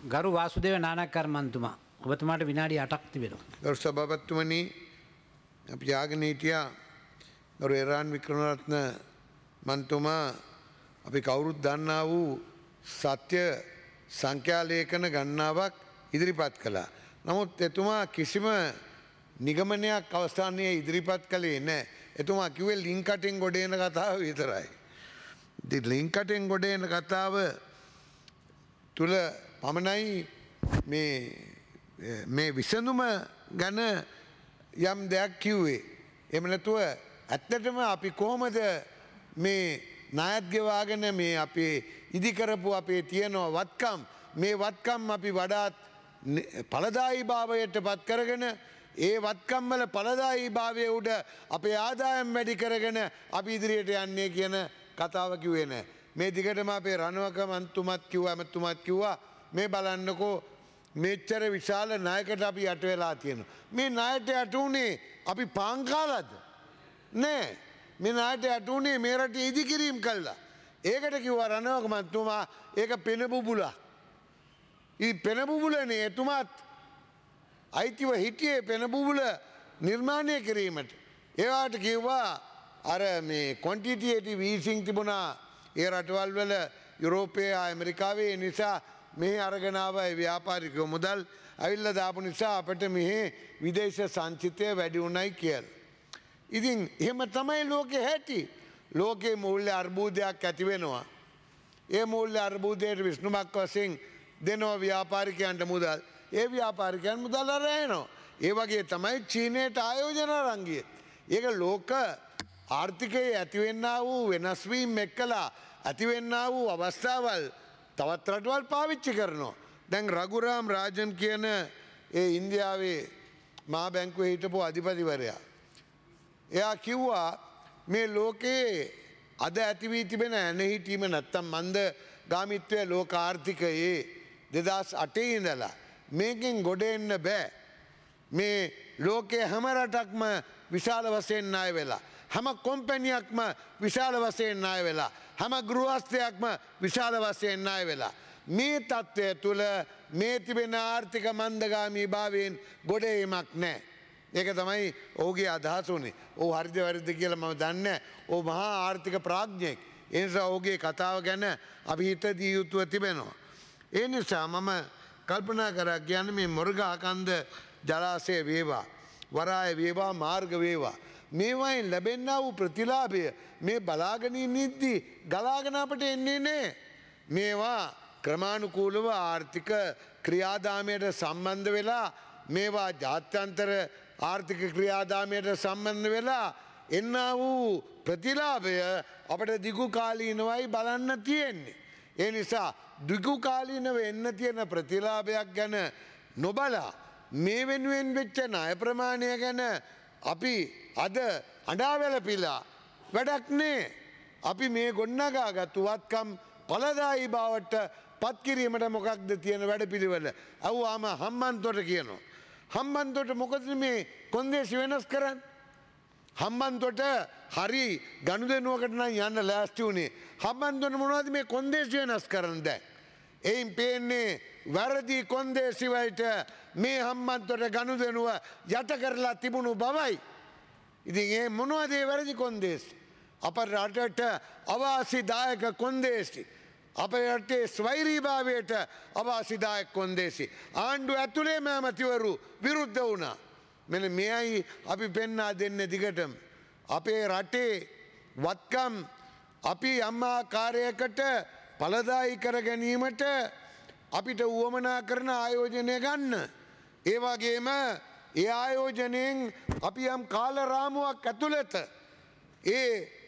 ගරු වාසුදේව නානක්කර මන්තුමා ඔබතුමාට විනාඩි 8ක් තිබෙනවා. ගරු සභාපතිතුමනි අපි යාගෙන හිටියා ගරු එරාන් වික්‍රමරත්න මන්තුමා අපි කවුරුත් දන්නා වූ සත්‍ය සංඛ්‍යා ලේඛන ගණනාවක් ඉදිරිපත් කළා. නමුත් එතුමා කිසිම නිගමනයක් අවස්ථානයේ ඉදිරිපත් කළේ නැහැ. එතුමා කිව්වේ ලින්ක් කටින් ගොඩ එන කතාව විතරයි. ඉතින් ලින්ක් කටින් ගොඩ එන කතාව තුල පමණයි මේ විසඳුම ගැන යම් දෙයක් කිව්වේ. එහෙම නැතුව ඇත්තටම අපි කොහොමද මේ ණයත් ගෙවාගෙන මේ අපේ ඉදි කරපු අපේ තියෙන වත්කම් මේ වත්කම් අපි වඩාත් ඵලදායී භාවයට පත් කරගෙන ඒ වත්කම් වල ඵලදායී භාවයේ උඩ අපේ ආදායම් වැඩි කරගෙන අපි ඉදිරියට යන්නේ කියන කතාව කිව්වේ නැහැ. මේ දිගටම අපේ රණවක මන්තුමත් කිව්වා මේ බලන්නකෝ මෙච්චර විශාල ණයකට අපි යට වෙලා තියෙනවා. මේ ණයට යට උනේ අපි පාන් කාලාද? නෑ. මේ ණයට යට උනේ මේ රටේ ඉදිකිරීම කළා. ඒකට කිව්වා රණවක මන්තුමා ඒක පෙන බුබුලක්. ඊ පෙන බුබුලනේ එතුමාත් අයිතිව හිටියේ පෙන බුබුල නිර්මාණය කිරීමට. ඒවට කිව්වා අර මේ ක්වොන්ටිටේටිව් ඊසිං තිබුණා ඒ රටවල් වල යුරෝපයේ ඇමරිකාවේ නිසා මෙහි අරගෙන ආවා ව්‍යාපාරිකයෝ මුදල් ඇවිල්ලා දාපු නිසා අපිට මෙහි විදේශ සංචිතය වැඩි උණයි කියලා. ඉතින් එහෙම තමයි ලෝකේ හැටි. ලෝකේ මූල්‍ය අර්බුදයක් ඇති වෙනවා. ඒ මූල්‍ය අර්බුදයට විසඳුමක් වශයෙන් දෙනවා ව්‍යාපාරිකයන්ට මුදල්. ඒ ව්‍යාපාරිකයන් මුදල් අරගෙනවා. ඒ වගේ තමයි චීනයට ආයෝජන අරන් ගියේ. ඒක ලෝක ආර්ථිකයේ ඇතිවෙන්නා වූ වෙනස් වීම එක්කලා ඇතිවෙන්නා වූ අවස්ථාවල් තවත් රටවල් පාවිච්චි කරනවා. දැන් රඝුරාම් රාජන් කියන ඒ ඉන්දියාවේ මහා බැංකුවේ හිටපු අධිපතිවරයා. එයා කිව්වා මේ ලෝකයේ අද ඇති වී තිබෙන ඇනහිටීම නැත්තම් මන්ද ගාමිත්වය ලෝක ආර්ථිකයේ 2008 ඉඳලා මේකෙන් ගොඩ එන්න බෑ. මේ ලෝකයේ හැම රටක්ම විශාල වශයෙන් ණය වෙලා හැම කොම්පැනියක්ම විශාල වශයෙන් ණය වෙලා හැම ගෘහස්ථයක්ම විශාල වශයෙන් ණය වෙලා මේ තත්ත්වය තුළ මේ තිබෙන ආර්ථික මන්දගාමී භාවයෙන් ගොඩ ඒමක් නැහැ. ඒක තමයි ඔහුගේ අදහස උනේ. ඔහු හරිද වැරදිද කියලා මම දන්නේ නැහැ. ඔහු මහා ආර්ථික ප්‍රඥෙක්. ඒ නිසා ඔහුගේ කතාව ගැන අපි හිත දී යුතුව තිබෙනවා. ඒ නිසා මම කල්පනා කරා කියන්නේ මේ මොරගහකන්ද ජලාශය වේවා වරාය වේවා මාර්ග වේවා මේවායින් ලැබෙන්නා වූ ප්‍රතිලාභය මේ බලාගෙන ඉඳිද්දී ගලාගෙන අපට එන්නේ නැහැ. මේවා ක්‍රමානුකූලව ආර්ථික ක්‍රියාදාමයට සම්බන්ධ වෙලා මේවා ජාත්‍යන්තර ආර්ථික ක්‍රියාදාමයට සම්බන්ධ වෙලා එන්නා වූ ප්‍රතිලාභය අපට දිගු කාලීනවයි බලන්න තියෙන්නේ. ඒ නිසා දිගු කාලීනව එන්න තියෙන ප්‍රතිලාභයක් ගැන නොබලා මේ වෙනුවෙන් වෙච්ච ණය ප්‍රමාණය ගැන අපි අද අඬා වැළපිලා වැඩක් නෑ. අපි මේ ගොඩනගාගත්තු වත්කම් ඵලදායී බවට පත් කිරීමට මොකක්ද තියෙන වැඩපිළිවෙල? අවුවාම හම්බන්තොට කියනවා. හම්බන්තොට මොකද මේ කොන්දේසි වෙනස් කරන්නේ? හම්බන්තොට හරි ගනුදෙනුවකට නම් යන්න ලෑස්ති උනේ. හම්බන්තොට මොනවද මේ කොන්දේසි වෙනස් කරන්නේ දැන්? එයින් පේන්නේ වැරදි කොන්දේසි වලට මේ හම්බන්තොට ගනුදෙනුව යට කරලා තිබුණු බවයි. ඉතින් ඒ මොනවද ඒ වැරදි කොන්දේසි? අප රටට අවාසිදායක කොන්දේසි. අපේ රටේ ස්වෛරීභාවයට අවාසිදායක කොන්දේසි. ආණ්ඩුව ඇතුළේම ඇමතිවරු විරුද්ධ වුණා. මෙන්න මෙයයි අපි පෙන්වා දෙන්නේ දිගටම. අපේ රටේ වත්කම් අපි යම් ආකාරයකට ඵලදායී කර ගැනීමට අපිට උවමනා කරන ආයෝජනය ගන්න. ඒ වගේම ඒ ආයෝජනයෙන් අපි යම් කාල රාමුවක් ඇතුළත ඒ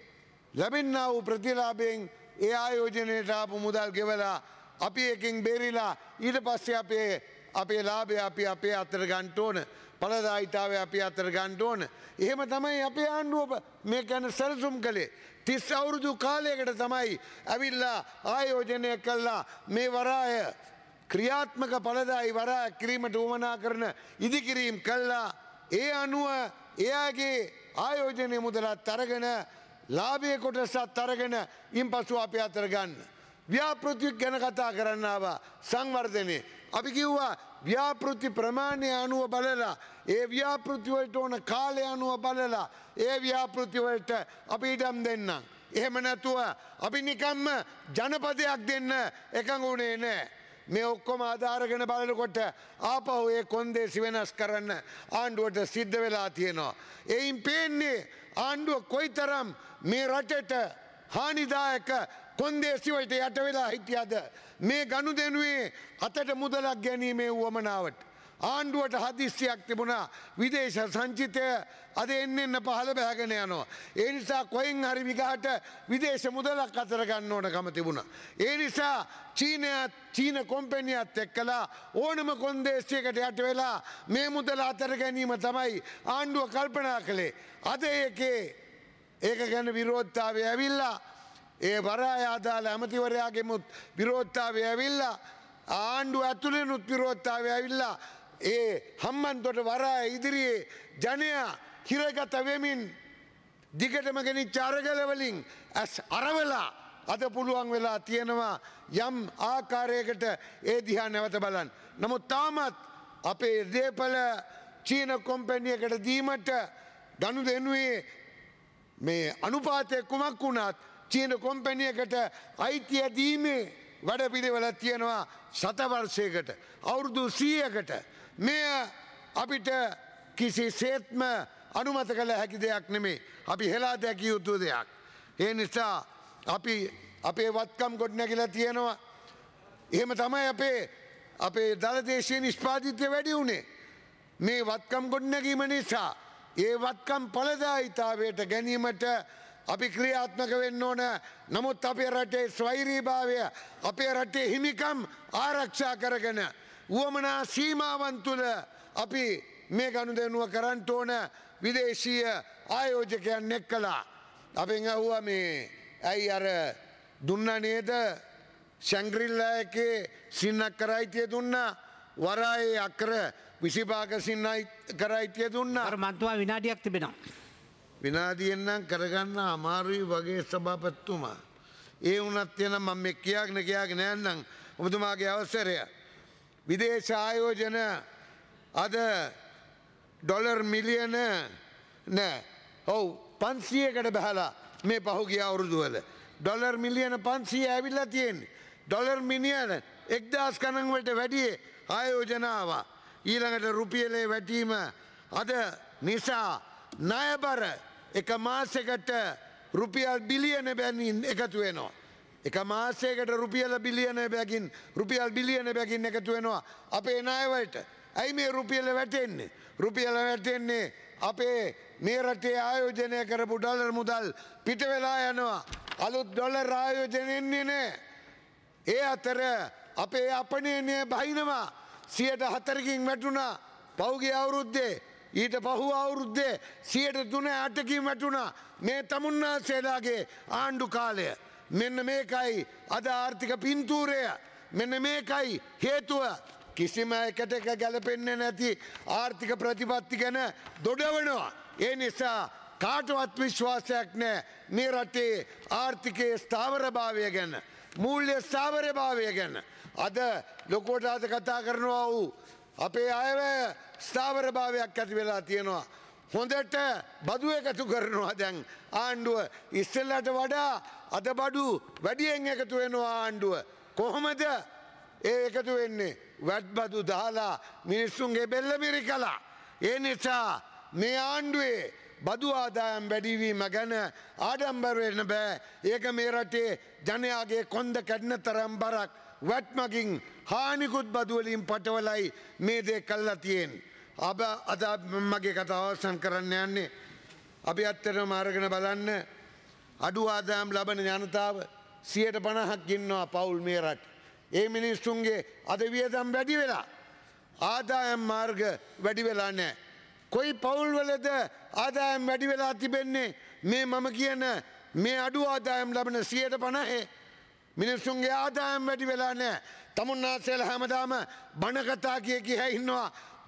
ලැබෙනා වූ ප්‍රතිලාභයෙන් ඒ ආයෝජනයට ආපු මුදල් ගෙවලා අපි එකෙන් බේරිලා ඊට පස්සේ අපේ ලාභය අපි අපේ අතට ගන්න ඕන. ඵලදායීතාවය අපි අතට ගන්න ඕන. එහෙම තමයි අපේ ආණ්ඩුව මේ ගැන සැලසුම් කළේ. 30 අවුරුදු කාලයකට තමයි ඇවිල්ලා ආයෝජනය කළා මේ වරාය ක්‍රියාත්මක ඵලදායී වරාය කිරීමට උවමනා කරන ඉදිකිරීම කළා. ඒ අනුව එයාගේ ආයෝජනයේ මුදලත් අරගෙන ලාභයේ කොටසත් අරගෙන ඉන්පසු අපි අතර ගන්න. ව්‍යාපෘති ගැන කතා කරන්න ආවා සංවර්ධනයේ අපි කිව්වා ව්‍යාපෘති ප්‍රමාණය අනුව බලලා ඒ ව්‍යාපෘතිවලට ඕන කාලය අනුව බලලා ඒ ව්‍යාපෘතිවලට අපි ඉඩම් දෙන්න. එහෙම නැතුව අපි නිකම්ම ජනපදයක් දෙන්න එකඟ වුණේ නෑ. මේ ඔක්කොම ආධාරගෙන බලනකොට ආපහු ඒ කොන්දේසි වෙනස් කරන්න ආණ්ඩුවට සිද්ධ වෙලා තියෙනවා. එයින් පේන්නේ ආණ්ඩුව කොයිතරම් මේ රටට හානිදායක කොන්දේසිවලට යට වෙලා හිටියද මේ ගනුදෙනුවේ අතට මුදලක් ගැනීමේ වුවමනාවට. ආණ්ඩුවට හදිස්සියක් තිබුණා විදේශ සංචිතය අද එන්න පහළ බැහැගෙන යනවා. ඒ නිසා කොයින් හරි විගහට විදේශ මුදලක් අතර ගන්න ඕනකම තිබුණා. ඒ නිසා චීන කොම්පැනියත් එක්කලා ඕනම කොන්දේසියකට යට වෙලා මේ මුදල අතර ගැනීම තමයි ආණ්ඩුව කල්පනා කළේ. අද ඒක ගැන විරෝධතාවය ඇවිල්ලා ඒ වරාය අදාළ ඇමතිවරයාගෙමුත් විරෝධතාවය ඇවිල්ලා ආණ්ඩුව ඇතුළෙනුත් විරෝධතාවය ඇවිල්ලා ඒ හම්බන්තොට වරාය ඉදිරියේ ජනයා හිරගත වෙමින් දිගටම ගෙනිච්ච අරගලවලින් ඇස් අරවලා අද පුළුවන් වෙලා තියෙනවා යම් ආකාරයකට ඒ දිහා නැවත බලන්න. නමුත් තාමත් අපේ දේපල චීන කොම්පැනියකට දීමට ගනුදෙනුවේ මේ අනුපාතය කුමක් වුණත් චීන කොම්පැනියකට අයිතිය දීමේ වැඩ පිළිවෙල තියෙනවා ශතවර්ෂයකට අවුරුදු 100කට. මෙය අපිට කිසි සේත්ම අනුමත කළ හැකි දෙයක් නෙමේ. අපි හෙලා දැකිය යුතු දෙයක්. ඒ නිසා අපි අපේ වත්කම් ගොඩ නැගිලා තියෙනවා. එහෙම තමයි අපේ දළදේශීය නිෂ්පාදිතය වැඩි වුණේ. මේ වත්කම් ගොඩ නැගීම නිසා ඒ වත්කම් ඵලදායීතාවයට ගැනීමට අපි ක්‍රියාත්මක වෙන්න ඕන. නමුත් අපේ රටේ ස්වෛරීභාවය අපේ රටේ හිමිකම් ආරක්ෂා කරගෙන වුවමනා සීමාවන් තුළ අපි මේ ගනුදෙනුව කරන්න ඕන. විදේශීය ආයෝජකයන් එක්කලා අපෙන් අහුවා මේ ඇයි අර දුන්නා නේද ශැංග්‍රිලා එකේ සින්නක් කරයිතිය දුන්නා වරායේ අක්‍ර 25ක සින්නයි කරයිතිය දුන්නා. අර මන්තුමා විනාඩියක් තිබෙනවා. විනාදියෙන් නම් කරගන්න අමාරුයි වගේ සභාපතිතුමා. ඒ වුණත් එනම් මම මේ කියාගෙන යන්නම් ඔබතුමාගේ අවසරය. විදේශ ආයෝජන අද ඩොලර් මිලියන නෑ. ඔව් 500කට බහලා මේ පහුගිය අවුරුදුවල ඩොලර් මිලියන 500 ඇවිල්ලා තියෙන්නේ. ඩොලර් මිලියන 1000 ගණන් වලට වැඩි ආයෝජන ආවා. ඊළඟට රුපියලේ වැටීම අද නිසා ණයබර එක මාසයකට රුපියල් බිලියන බැගින් එකතු වෙනවා. එක මාසයකට රුපියල් බිලියන බැගින් එකතු වෙනවා අපේ ණයවලට. ඇයි මේ රුපියල වැටෙන්නේ? රුපියල වැටෙන්නේ අපේ මේ රටේ ආයෝජනය කරපු ඩොලර් මුදල් පිට වෙලා යනවා. අලුත් ඩොලර් ආයෝජන එන්නේ නැහැ. ඒ අතර අපේ අපනයනය බහිනවා 4%කින් වැටුණා පෞගිය අවුරුද්දේ. ඊට පහු අවුරුද්දේ 3.8කින් වැටුණා මේ තමුන්නාන්සේලාගේ ආණ්ඩු කාලය. මෙන්න මේකයි අද ආර්ථික පින්තූරය. මෙන්න මේකයි හේතුව. කිසිම එකට එක ගැලපෙන්නේ නැති ආර්ථික ප්‍රතිපත්ති ගැන දොඩවනවා. ඒ නිසා කාටවත් විශ්වාසයක් නැහැ මේ රටේ ආර්ථිකයේ ස්ථාවරභාවය ගැන, මූල්‍ය ස්ථාවරභාවය ගැන. අද ලොකුවට අද කතා කරනවා වූ අපේ අයවැය ස්ථාවරභාවයක් ඇති වෙලා තියෙනවා. හොඳට බදු එකතු කරනවා දැන් ආණ්ඩුව. ඉස්සෙල්ලට වඩා අද බඩු වැඩියෙන් එකතු වෙනවා ආණ්ඩුව. කොහොමද ඒ එකතු වෙන්නේ? වැට් බදු දාලා මිනිස්සුන්ගේ බෙල්ල මිරිකලා. ඒ නිසා මේ ආණ්ඩුවේ බදු ආදායම් වැඩිවීම ගැන ආඩම්බර වෙන්න බෑ. ඒක මේ රටේ ජනයාගේ කොන්ද කැඩෙන තරම් බරක් වැට්මගින් හානිකුත් බදුවලින් පටවලයි මේ දේ කල්ලා තියෙන්නේ. අද මගේ කතාව අවසන් කරන්න යන්නේ. අපි ඇත්තටම අරගෙන බලන්න අඩු ආදායම් ලබන ජනතාව 50%ක් ඉන්නවා පවුල් මේ රට. ඒ මිනිස්සුන්ගේ අද වියදම් වැඩි වෙලා ආදායම් මාර්ග වැඩි වෙලා නැහැ. කොයි පවුල්වලද ආදායම් වැඩි වෙලා තිබෙන්නේ? මේ මම කියන මේ අඩු ආදායම් ලබන 50%. මිනිස්සුන්ගේ ආදායම් වැඩි වෙලා නැහැ. තමුන්නාන්සේලා හැමදාම බණ කතා කිය ඉන්නවා.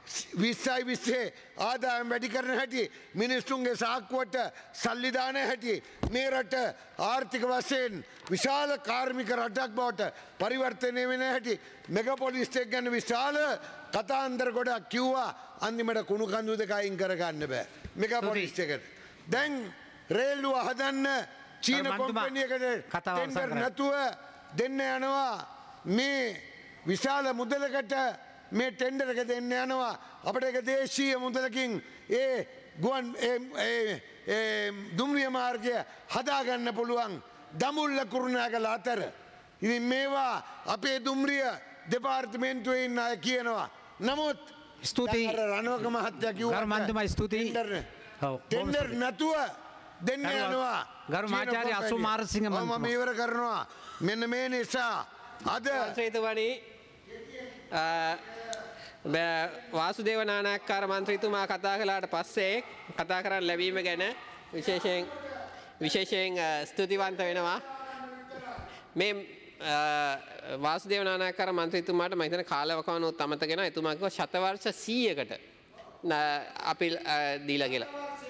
20 ආදායම් වැඩි කරන හැටි මිනිස්සුන්ගේ සාක්කුවට සල්ලි දාන හැටි මේ රට ආර්ථික වශයෙන් විශාල කාර්මික රටක් බවට පරිවර්තනය වෙන හැටි මෙගාපොලිස් එක ගැන විශාල කතාන්දර ගොඩක් කිව්වා අන්තිමට කුණු කඳු දෙක අයින් කරගන්න බෑ මෙගාපොලිස් එකට. දැන් රේල්ලුව හදන්න චීන කොම්පැනියකට ටෙන්ඩර් නැතුව දෙන්න යනවා මේ විශාල මුදලකට මේ ටෙන්ඩර් එක දෙන්න යනවා අපිට ඒක දේශීය මුදලකින් ඒ ගුවන් දුම්රිය මාර්ගය හදාගන්න පුළුවන් දඹුල්ල කුරුණෑගල අතර. ඉතින් මේවා අපේ දුම්රිය දෙපාර්තමේන්තුවේ ඉන්න අය කියනවා. නමුත් ස්තුතියි රණවක මහත්තයා කිව්වා ගරු මන්තුමා ස්තුතියි. ටෙන්ඩර් නැතුව දෙන්න යනවා. ගරු මාචාර්ය අසු මාරසිංහ මන්තුමා මම ඉවර කරනවා. මෙන්න මේ නිසා අද මන්ත්‍රීතුමනි වාසුදේව නානායක්කාර මන්ත්‍රීතුමා කතා කළාට පස්සේ කතා කරන්න ලැබීම ගැන විශේෂයෙන් ස්තුතිවන්ත වෙනවා. මේ වාසුදේව නානායක්කාර මන්ත්‍රීතුමාට මම හිතන කාලවකවානුවත් අමතගෙන එතුමා කිව්වා ශතවර්ෂ 100කට අපි දීලා කියලා.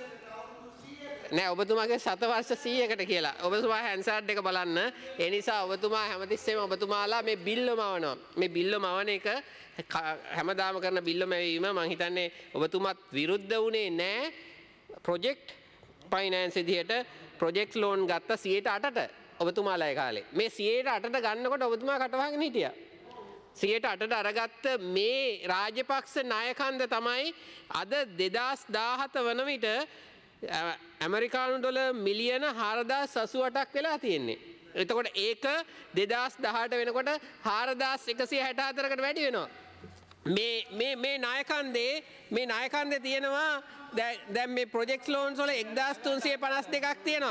නෑ ඔබතුමාගේ ශතවර්ෂ 100කට කියලා. ඔබතුමා හැන්සාඩ් එක බලන්න. ඒ නිසා ඔබතුමා හැමතිස්සෙම ඔබතුමාලා මේ බිල්ල මවනවා. මේ බිල්ල මවන එක හැමදාම කරන බිල්ල මැවීම මම හිතන්නේ ඔබතුමාත් විරුද්ධ වුණේ නෑ. ප්‍රොජෙක්ට් ෆයිනෑන්ස් විදියට ප්‍රොජෙක්ට් ලෝන් ගත්ත 108ට ඔබතුමාලා ඒ කාලේ. මේ 108ට ගන්නකොට ඔබතුමා කටවහගෙන හිටියා. 108ට අරගත්ත මේ රාජපක්ෂ නායකන්ද තමයි අද 2017 වන විට ඇමරිකානු ඩොලර් මිලියන 4088ක් වෙලා තියෙන්නේ. එතකොට ඒක 2018 වෙනකොට 4164කට වැඩි වෙනවා. මේ නායකන්දේ තියෙනවා දැන් මේ ප්‍රොජෙක්ට් ලෝන්ස් වල 1352ක් තියෙනවා.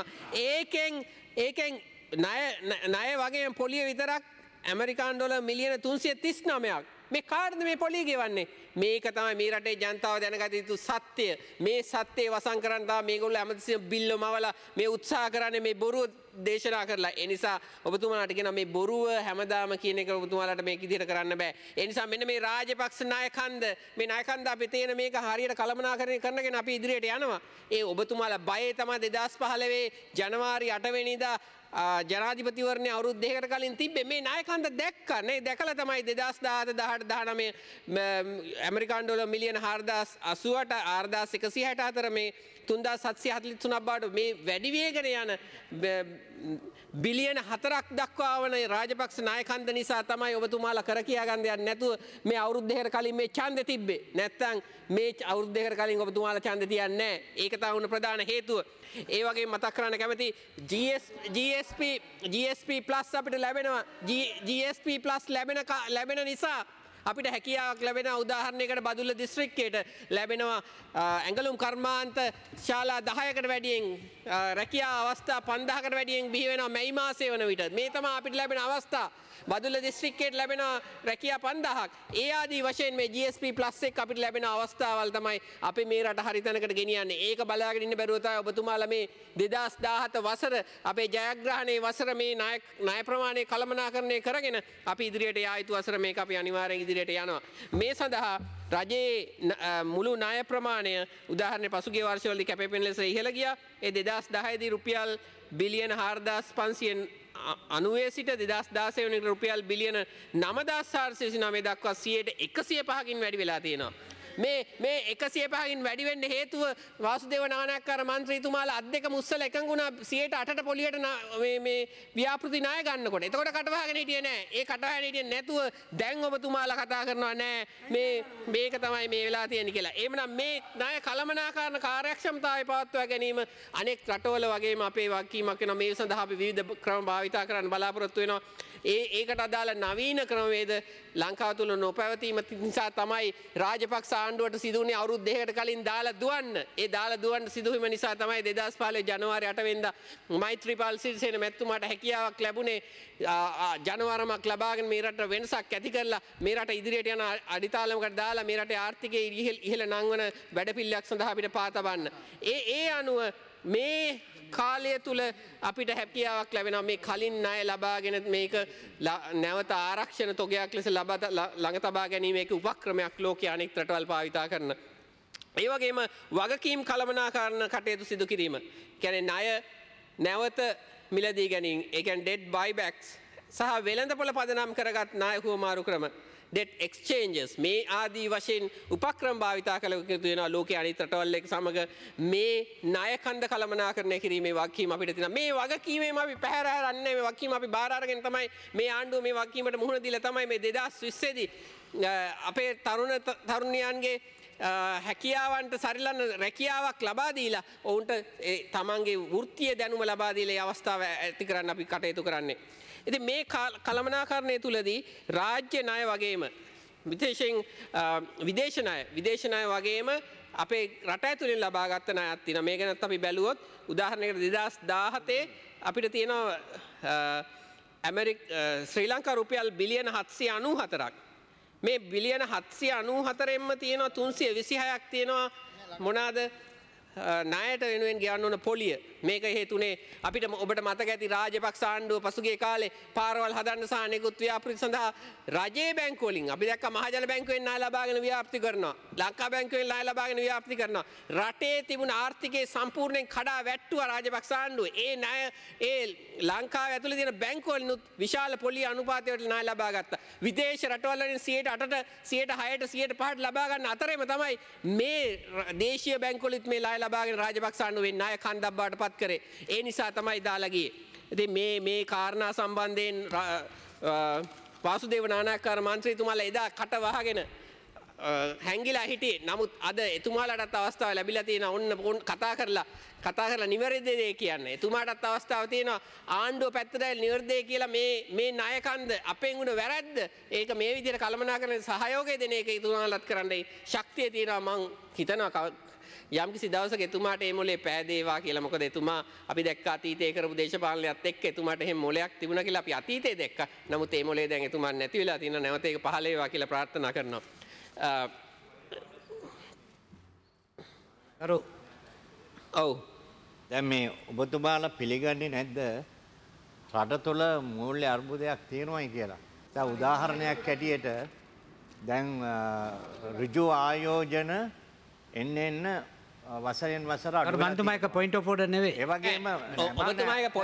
ඒකෙන් ණය වගේ පොලිය විතරක් ඇමරිකානු ඩොලර් මිලියන 339ක්. මේ කාටද මේ පොලිය ගෙවන්නේ? මේක තමයි මේ රටේ ජනතාව දැනගත යුතු සත්‍යය. මේ සත්‍යය වසන් කරන්න තමයි මේගොල්ලෝ හැමතිස්සෙම බිල්ල මවලා මේ උත්සාහ කරන්නේ මේ බොරුව දේශනා කරලා. ඒ නිසා ඔබතුමාලාට කියනවා මේ බොරුව හැමදාම කියන එක ඔබතුමාලාට මේක ඉදිරියට කරන්න බෑ. ඒ නිසා මෙන්න මේ රාජපක්ෂ නායකන්ද මේ නායකන්ද අපි තේන මේක හරියට කළමනාකරණය කරනගෙන අපි ඉදිරියට යනවා. ඒ ඔබතුමාලා බයේ තමයි 2015 ජනවාරි 8 වෙනිදා ජනාධිපතිවරණය අවුරුදු දෙකකට කලින් තිබ්බේ. මේ නායකන්ද දැක්කා නේ. දැකලා තමයි 2017 18 19 ඇමරිකානු ඩොලර් මිලියන 4088 4164 මේ 3743ක් බවට මේ වැඩි වේගන යන බිලියන 4ක් දක්වා වන රාජපක්ෂ නායකන්ද නිසා තමයි ඔබතුමාලා කර කියා ගන්න දෙයක් නැතුව මේ අවුරුදු දෙකකට කලින් මේ ඡන්දෙ තිබ්බේ. නැත්තම් මේ අවුරුදු දෙකකට කලින් ඔබතුමාලා ඡන්දෙ තියන්නේ නැහැ. ඒක තමයි උන ප්‍රධාන හේතුව. ඒ වගේ මතක් කරන්න කැමති GSP plus අපිට ලැබෙනවා. GSP plus ලැබෙන නිසා අපිට හැකියාවක් ලැබෙන උදාහරණයකට බදුල්ල දිස්ත්‍රික්කයට ලැබෙනවා ඇඟලුම් කර්මාන්ත ශාලා 10කට වැඩියෙන් රැකියා අවස්ථා 5000කට වැඩියෙන් බිහි වෙනවා මැයි මාසයේ වන විට. මේ තමයි අපිට ලැබෙන අවස්ථා. බදුල්ල දිස්ත්‍රික්කයට ලැබෙන රැකියා 5000ක්. ඒ ආදී වශයෙන් මේ GSP plus එක අපිට ලැබෙන අවස්ථාවල් තමයි අපි මේ රට හරිතැනකට ගෙනියන්නේ. ඒක බලාගෙන ඉන්න බැරුව තමයි ඔබතුමාලා මේ 2017 වසර අපේ ජයග්‍රහණයේ වසර මේ ණය ප්‍රමාණය කළමනාකරණය කරගෙන අපි ඉදිරියට යා යුතු වසර මේක අපි අනිවාර්යෙන් ඉදිරියට යනවා. මේ සඳහා රජයේ මුළු ණය ප්‍රමාණය උදාහරණයක් පසුගිය වර්ෂවලදී කැපෙපෙන ලෙස ඉහළ ගියා. ඒ 2010 දී රුපියල් බිලියන 4590 සිට 2016 වෙනි රුපියල් බිලියන 9499 දක්වා 105කින් වැඩි වෙලා තියෙනවා. මේ 105කින් වැඩි වෙන්න හේතුව වාසුදේව නානායක්කාර මන්ත්‍රීතුමාලා අත් දෙක මුස්සල එකඟ වුණා 108ට පොලියට මේ ව්‍යාපෘති ණය ගන්නකොට. එතකොට කටවහගෙන හිටියේ නෑ. ඒ කටවහගෙන හිටියේ නැතුව දැන් ඔබතුමාලා කතා කරනවා නෑ මේක තමයි මේ වෙලා තියෙන්නේ කියලා. එහෙමනම් මේ ණය කළමනාකරණ කාර්යක්ෂමතාවය පවත්වා ගැනීම අනෙක් රටවල වගේම අපේ වගකීමක් වෙනවා. මේ සඳහා අපි විවිධ ක්‍රම භාවිතා කරන්න බලාපොරොත්තු වෙනවා. ඒකට අදාළ නවීන ක්‍රමවේද ලංකාව තුළ නොපැවතීම නිසා තමයි රාජපක්ෂ ආණ්ඩුවට සිදුවුණේ අවුරුදු දෙකකට කලින් දාලා දුවන්න. ඒ දාලා දුවන්න සිදුවීම නිසා තමයි 2015 ජනවාරි 8 වෙනිදා මෛත්‍රීපාල සිරිසේන මැතිතුමාට හැකියාවක් ලැබුණේ ජනවාරමක් ලබාගෙන මේ රට වෙනසක් ඇති කරලා මේ රට ඉදිරියට යන අඩිතාලමකට දාලා මේ රටේ ආර්ථිකයේ ඉහළ නංවන වැඩපිළිවෙලක් සඳහා අපිට පාතබන්න. ඒ අනුව මේ කාලය තුළ අපිට හැකියාවක් ලැබෙනවා මේ කලින් ණය ලබාගෙන මේක නැවත ආරක්ෂණ තොගයක් ලෙස ළඟ තබා ගැනීම එක උපක්‍රමයක් ලෝකයේ අනෙක් රටවල් භාවිතා කරන. ඒ වගේම වගකීම් කළමනාකරණ කටයුතු සිදු කිරීම. කියන්නේ ණය නැවත මිලදී ගැනීම. ඒ කියන්නේ debt buybacks සහ වෙළඳපොළ පදනම් කරගත් ණය හුවමාරු ක්‍රම. debt exchanges මේ ආදී වශයෙන් උපක්‍රම භාවිතා කළ යුතු වෙනවා ලෝකයේ අනිත් රටවල් එක්ක සමග මේ ණය කන්ද කළමනාකරණය කිරීමේ වගකීම අපිට තියෙනවා. මේ වගකීමේම අපි පැහැර හරන්නේ මේ වගකීම අපි බාර අරගෙන තමයි මේ ආණ්ඩුව මේ වගකීමට මුහුණ දීලා තමයි මේ 2020 දී අපේ තරුණියන්ගේ හැකියාවන්ට සරිලන රැකියාවක් ලබා දීලා ඔවුන්ට තමන්ගේ වෘත්තීය දැනුම ලබා දීලා ඒ අවස්ථාව ඇති කරන්න අපි කටයුතු කරන්නේ. ඉතින් මේ කළමනාකරණය තුලදී රාජ්‍ය ණය වගේම විශේෂයෙන් විදේශ ණය වගේම අපේ රට ඇතුලෙන් ලබාගත් ණයක් තියෙනවා. මේ ගැනත් අපි බැලුවොත් උදාහරණයකට 2017 අපිට තියෙනවා ශ්‍රී ලංකා රුපියල් බිලියන 794ක්. මේ බිලියන 794ෙන්ම තියෙනවා 326ක් තියෙනවා මොනවාද ණයට වෙනුවෙන් ගෙවන්න ඕන පොලිය. මේක හේතුනේ අපිට ඔබට මතක ඇති රාජපක්ෂ ආණ්ඩුව පසුගිය කාලේ පාරවල් හදන්න සහ නිකුත් ව්‍යාපෘති සඳහා රජයේ බැංකු වලින් අපි දැක්ක මහජන බැංකුවෙන් ණය ලබාගෙන ව්‍යාපෘති කරනවා. ලංකා බැංකුවෙන් ණය ලබාගෙන ව්‍යාපෘති කරනවා. රටේ තිබුණ ආර්ථිකය සම්පූර්ණයෙන් කඩා වැට්ටුවා රාජපක්ෂ ආණ්ඩුව. ඒ ණය ලංකාව ඇතුළේ තියෙන බැංකු වලිනුත් විශාල පොලිය අනුපාතයකට ණය ලබා ගත්තා. විදේශ රටවල් වලින් 8%ට 6%ට 5% ලබා ගන්න අතරේම තමයි මේ දේශීය බැංකු වලිත් මේ ණය ලබාගෙන රාජපක්ෂ ආණ්ඩුවෙන් ණය කන්දක් බවට පත් කරේ. ඒ නිසා තමයි දාලා ගියේ. ඉතින් මේ කාරණා සම්බන්ධයෙන් වාසුදේව නානායක්කාර මන්ත්‍රීතුමාලා එදා කට වහගෙන හැංගිලා හිටියේ. නමුත් අද එතුමාලටත් අවස්ථාව ලැබිලා තියෙනවා ඔන්න කතා කරලා නිවැරදි දේ කියන්න. එතුමාටත් අවස්ථාව තියෙනවා ආණ්ඩුව පැත්තට නිවැරදි දේ කියලා මේ ණය කන්ද අපෙන් උන වැරද්ද. ඒක මේ විදිහට කළමනාකරන සහයෝගය දෙන එක එතුමාලත් කරන්නයි ශක්තිය තියෙනවා මං හිතනවා. යම්කිසි දවසක එතුමාට මේ මොලේ පෑදේවා කියලා. මොකද එතුමා අපි දැක්ක අතීතයේ කරපු දේශපාලනයත් එක්ක එතුමාට එහෙම මොලයක් තිබුණා කියලා අපි අතීතයේ දැක්කා. නමුත් මේ මොලේ දැන් එතුමාට නැති වෙලා තියෙනවා. නැවත ඒක පහළ වේවා කියලා ප්‍රාර්ථනා කරනවා. ඔව්. දැන් මේ ඔබතුමාලා පිළිගන්නේ නැද්ද රට තුළ මූල්‍ය අර්බුදයක් තියෙනවායි කියලා? දැන් උදාහරණයක් ඇටියට දැන් ඍජු ආයෝජන එන්න වසරෙන් වසර අඩු වෙනවා. මන්තුමා එක පොයින්ට් ඔෆ් ඕඩර් නෙවෙයි. ඒ වගේම ඔබතුමා එක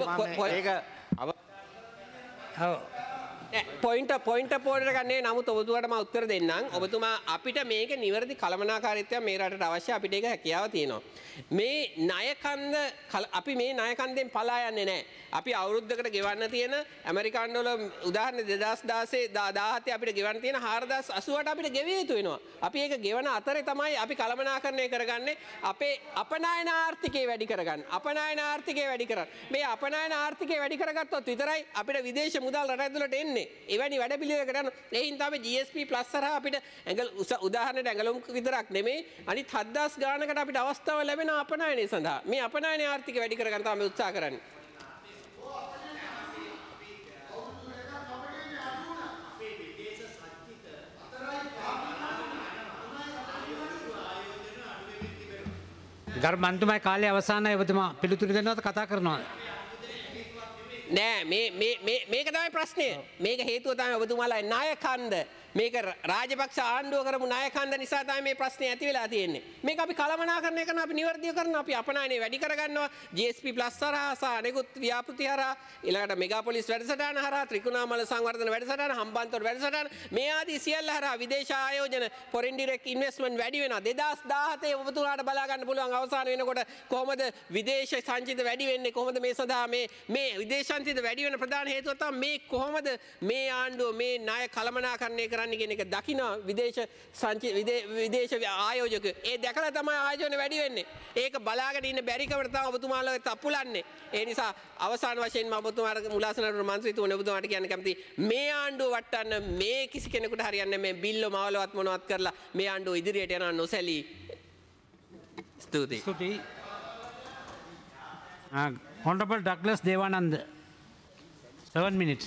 පොයින්ට පෝඩට ගන්නේ නමුත් ඔබතුමාට මම උත්තර දෙන්නම්. ඔබතුමා අපිට මේක නිවැරදි කළමනාකාරීත්වය මේ රටට අවශ්‍ය අපිට ඒක හැකියාව තියෙනවා. මේ ණය කන්ද අපි මේ ණය කන්දෙන් පලා යන්නේ නැහැ. අපි අවුරුද්දකට ගෙවන්න තියෙන ඇමරිකානු වල උදාහරණ 2017 අපිට ගෙවන්න තියෙන 4088 අපිට ගෙවිය යුතු වෙනවා. අපි ඒක ගෙවන අතරේ තමයි අපි කළමනාකරණය කරගන්නේ අපේ අපනයන ආර්ථිකය වැඩි කරගන්න. අපනයන ආර්ථිකය වැඩි කරන්න. මේ අපනයන ආර්ථිකය වැඩි කරගත්තොත් විතරයි අපිට විදේශ මුදල් රට ඇතුළට එන්නේ. එවැනි වැඩ පිළිවෙලකට යන ඒ හින්දා අපි GSP+ හරහා අපිට උදාහරණයට ඇඟලුම් විතරක් නෙමෙයි අනිත් 7000 ගානකට අපිට අවස්ථාව ලැබෙන අපනයනය සඳහා මේ අපනයන ආර්ථිකය වැඩි කරගන්න තමයි උත්සාහ කරන්නේ. ගරු මන්තුමා කාලේ අවසානයි. ඔබතුමා පිළිතුරු දෙනවද කතා කරනවද? නෑ මේක තමයි ප්‍රශ්නය. මේක හේතුව තමයි ඔබතුමාලා ණය කන්ද මේක රාජපක්ෂ ආණ්ඩුව කරපු ණය කන්ද නිසා තමයි මේ ප්‍රශ්නේ ඇති වෙලා තියෙන්නේ. මේක අපි කළමනාකරණය කරන අපි නිවැරදිව කරනවා. අපි අපනයනේ වැඩි කරගන්නවා. GSP+ හරහා සහ අනෙකුත් ව්‍යාපෘති හරහා ඊළඟට මෙගාපොලිස් වැඩසටහන හරහා ත්‍රිකුණාමල සංවර්ධන වැඩසටහන හම්බන්තොට වැඩසටහන මේ ආදී සියල්ල හරහා විදේශ ආයෝජන foreign direct investment වැඩි වෙනවා. 2017 ඔබතුමාට බලා ගන්න පුළුවන් අවසාන වෙනකොට කොහොමද විදේශ සංචිත වැඩි වෙන්නේ, කොහොමද මේ සඳහා මේ විදේශ සංචිත වැඩි වෙන ප්‍රධාන හේතුව තමයි මේ කොහොමද මේ ආණ්ඩුව මේ ණය කළමනාකරණය කරන්නේ කියන එක දකින්න විදේශ ආයෝජක ඒ දැකලා තමයි ආයෝජන වැඩි වෙන්නේ. ඒක බලාගෙන ඉන්න බැරිකමට තමයි ඔබතුමාලා තප්පුලන්නේ. ඒ නිසා අවසාන වශයෙන් මම ඔබතුමාට මුලාසනට මන්ත්‍රීතුමනි ඔබතුමාට කියන්න කැමතියි මේ ආණ්ඩුව වටන්න මේ කිසි කෙනෙකුට හරියන්නේ මේ බිල්ල මාවලවත් මොනවත් කරලා මේ ආණ්ඩුව ඉදිරියට යනවා නොසැලී. ස්තුතියි. Honorable Douglas Devanand, 7 minutes.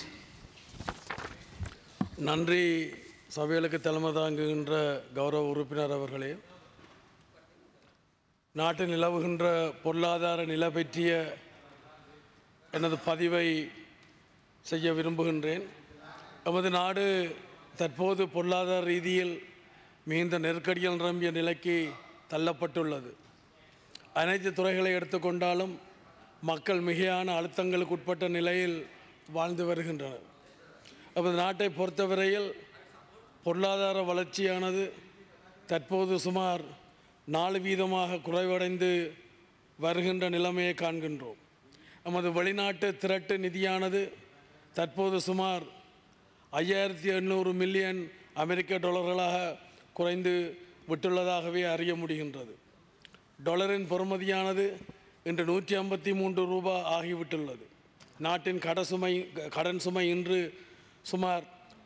நன்றி சபைகளுக்கு தலைமை தாங்குகின்ற கௌரவ உறுப்பினர் அவர்களே, நாட்டில் நிலவுகின்ற பொருளாதார நிலை பற்றிய எனது பதிவை செய்ய விரும்புகின்றேன். நமது நாடு தற்போது பொருளாதார ரீதியில் மிகுந்த நெருக்கடியில் நிரம்பிய நிலைக்கு தள்ளப்பட்டுள்ளது. அனைத்து துறைகளை எடுத்துக்கொண்டாலும் மக்கள் மிகையான அழுத்தங்களுக்கு உட்பட்ட நிலையில் வாழ்ந்து வருகின்றனர். நமது நாட்டை பொறுத்தவரையில் பொருளாதார வளர்ச்சியானது தற்போது சுமார் 4% குறைவடைந்து வருகின்ற நிலைமையை காண்கின்றோம். நமது வெளிநாட்டு திரட்டு நிதியானது தற்போது சுமார் 5,800 மில்லியன் அமெரிக்க டாலர்களாக குறைந்து விட்டுள்ளதாகவே அறிய முடிகின்றது. டாலரின் பெறுமதியானது இன்று 153 ரூபாய் ஆகிவிட்டுள்ளது. நாட்டின் கடன் சுமை இன்று சுமார்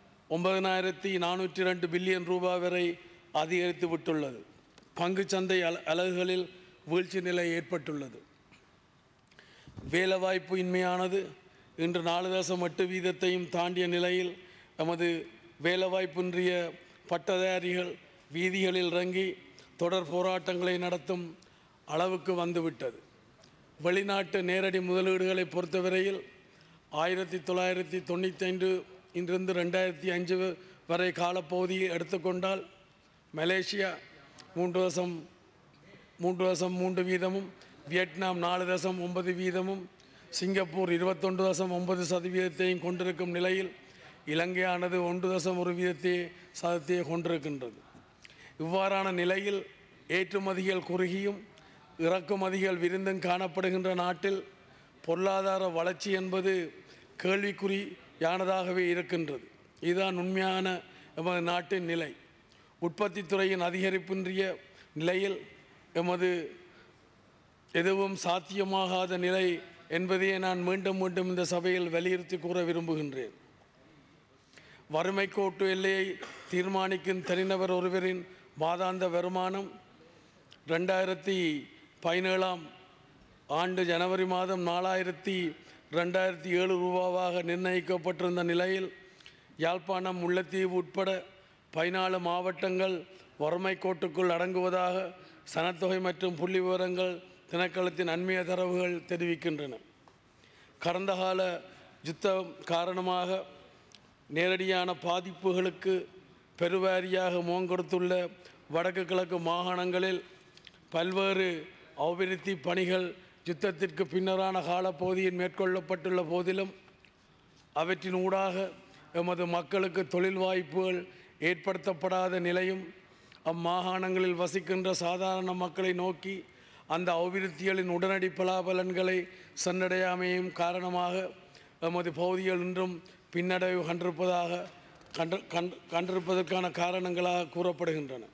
9,402 பில்லியன் ரூபாய் வரை அதிகரித்து விட்டுள்ளது. பங்குச்சந்தை அலகுகளில் வீழ்ச்சி நிலை ஏற்பட்டுள்ளது. வேலைவாய்ப்பு இன்மையானது இன்று 4.8% தாண்டிய நிலையில் நமது வேலைவாய்ப்பின்றிய பட்டதாரிகள் வீதிகளில் இறங்கி தொடர் போராட்டங்களை நடத்தும் அளவுக்கு வந்துவிட்டது. வெளிநாட்டு நேரடி முதலீடுகளை பொறுத்தவரையில் 1995 இன்றிருந்து 2005 வரை காலப்பகுதியை எடுத்துக்கொண்டால் மலேசியா 3.3%, வியட்நாம் 4.9%, சிங்கப்பூர் 21.9% கொண்டிருக்கும் நிலையில் இலங்கையானது 1.1% கொண்டிருக்கின்றது. இவ்வாறான நிலையில் ஏற்றுமதிகள் குறுகியும் இறக்குமதிகள் விரிந்தும் காணப்படுகின்ற நாட்டில் பொருளாதார வளர்ச்சி என்பது கேள்விக்குறியானதாகவே இருக்கின்றது. இதுதான் உண்மையான எமது நாட்டின் நிலை. உற்பத்தி துறையின் அதிகரிப்பின்றிய நிலையில் எமது எதுவும் சாத்தியமாகாத நிலை என்பதையே நான் மீண்டும் மீண்டும் இந்த சபையில் வலியுறுத்தி கூற விரும்புகின்றேன். வறுமை கோட்டு எல்லையை தீர்மானிக்கும் தனிநபர் ஒருவரின் மாதாந்த வருமானம் 2017 ஆண்டு ஜனவரி மாதம் 4,2007 ரூபாவாக நிர்ணயிக்கப்பட்டிருந்த நிலையில் யாழ்ப்பாணம், முல்லைத்தீவு உட்பட 14 மாவட்டங்கள் வறுமை கோட்டுக்குள் அடங்குவதாக சனத்தொகை மற்றும் புள்ளி விவரங்கள் திணைக்களத்தின் அண்மைய தரவுகள் தெரிவிக்கின்றன. கடந்த கால யுத்தம் காரணமாக நேரடியான பாதிப்புகளுக்கு பெருவாரியாக முகங்கொடுத்துள்ள வடக்கு கிழக்கு மாகாணங்களில் பல்வேறு அபிவிருத்தி பணிகள் யுத்தத்திற்கு பின்னரான காலப்பகுதியில் மேற்கொள்ளப்பட்டுள்ள போதிலும் அவற்றின் ஊடாக எமது மக்களுக்கு தொழில் வாய்ப்புகள் ஏற்படுத்தப்படாத நிலையும் அம்மாகாணங்களில் வசிக்கின்ற சாதாரண மக்களை நோக்கி அந்த அபிவிருத்திகளின் உடனடி பலாபலன்களை சென்றடையாமையும் காரணமாக எமது பகுதிகள் இன்றும் பின்னடைவு கண்டிருப்பதற்கான காரணங்களாக கூறப்படுகின்றன.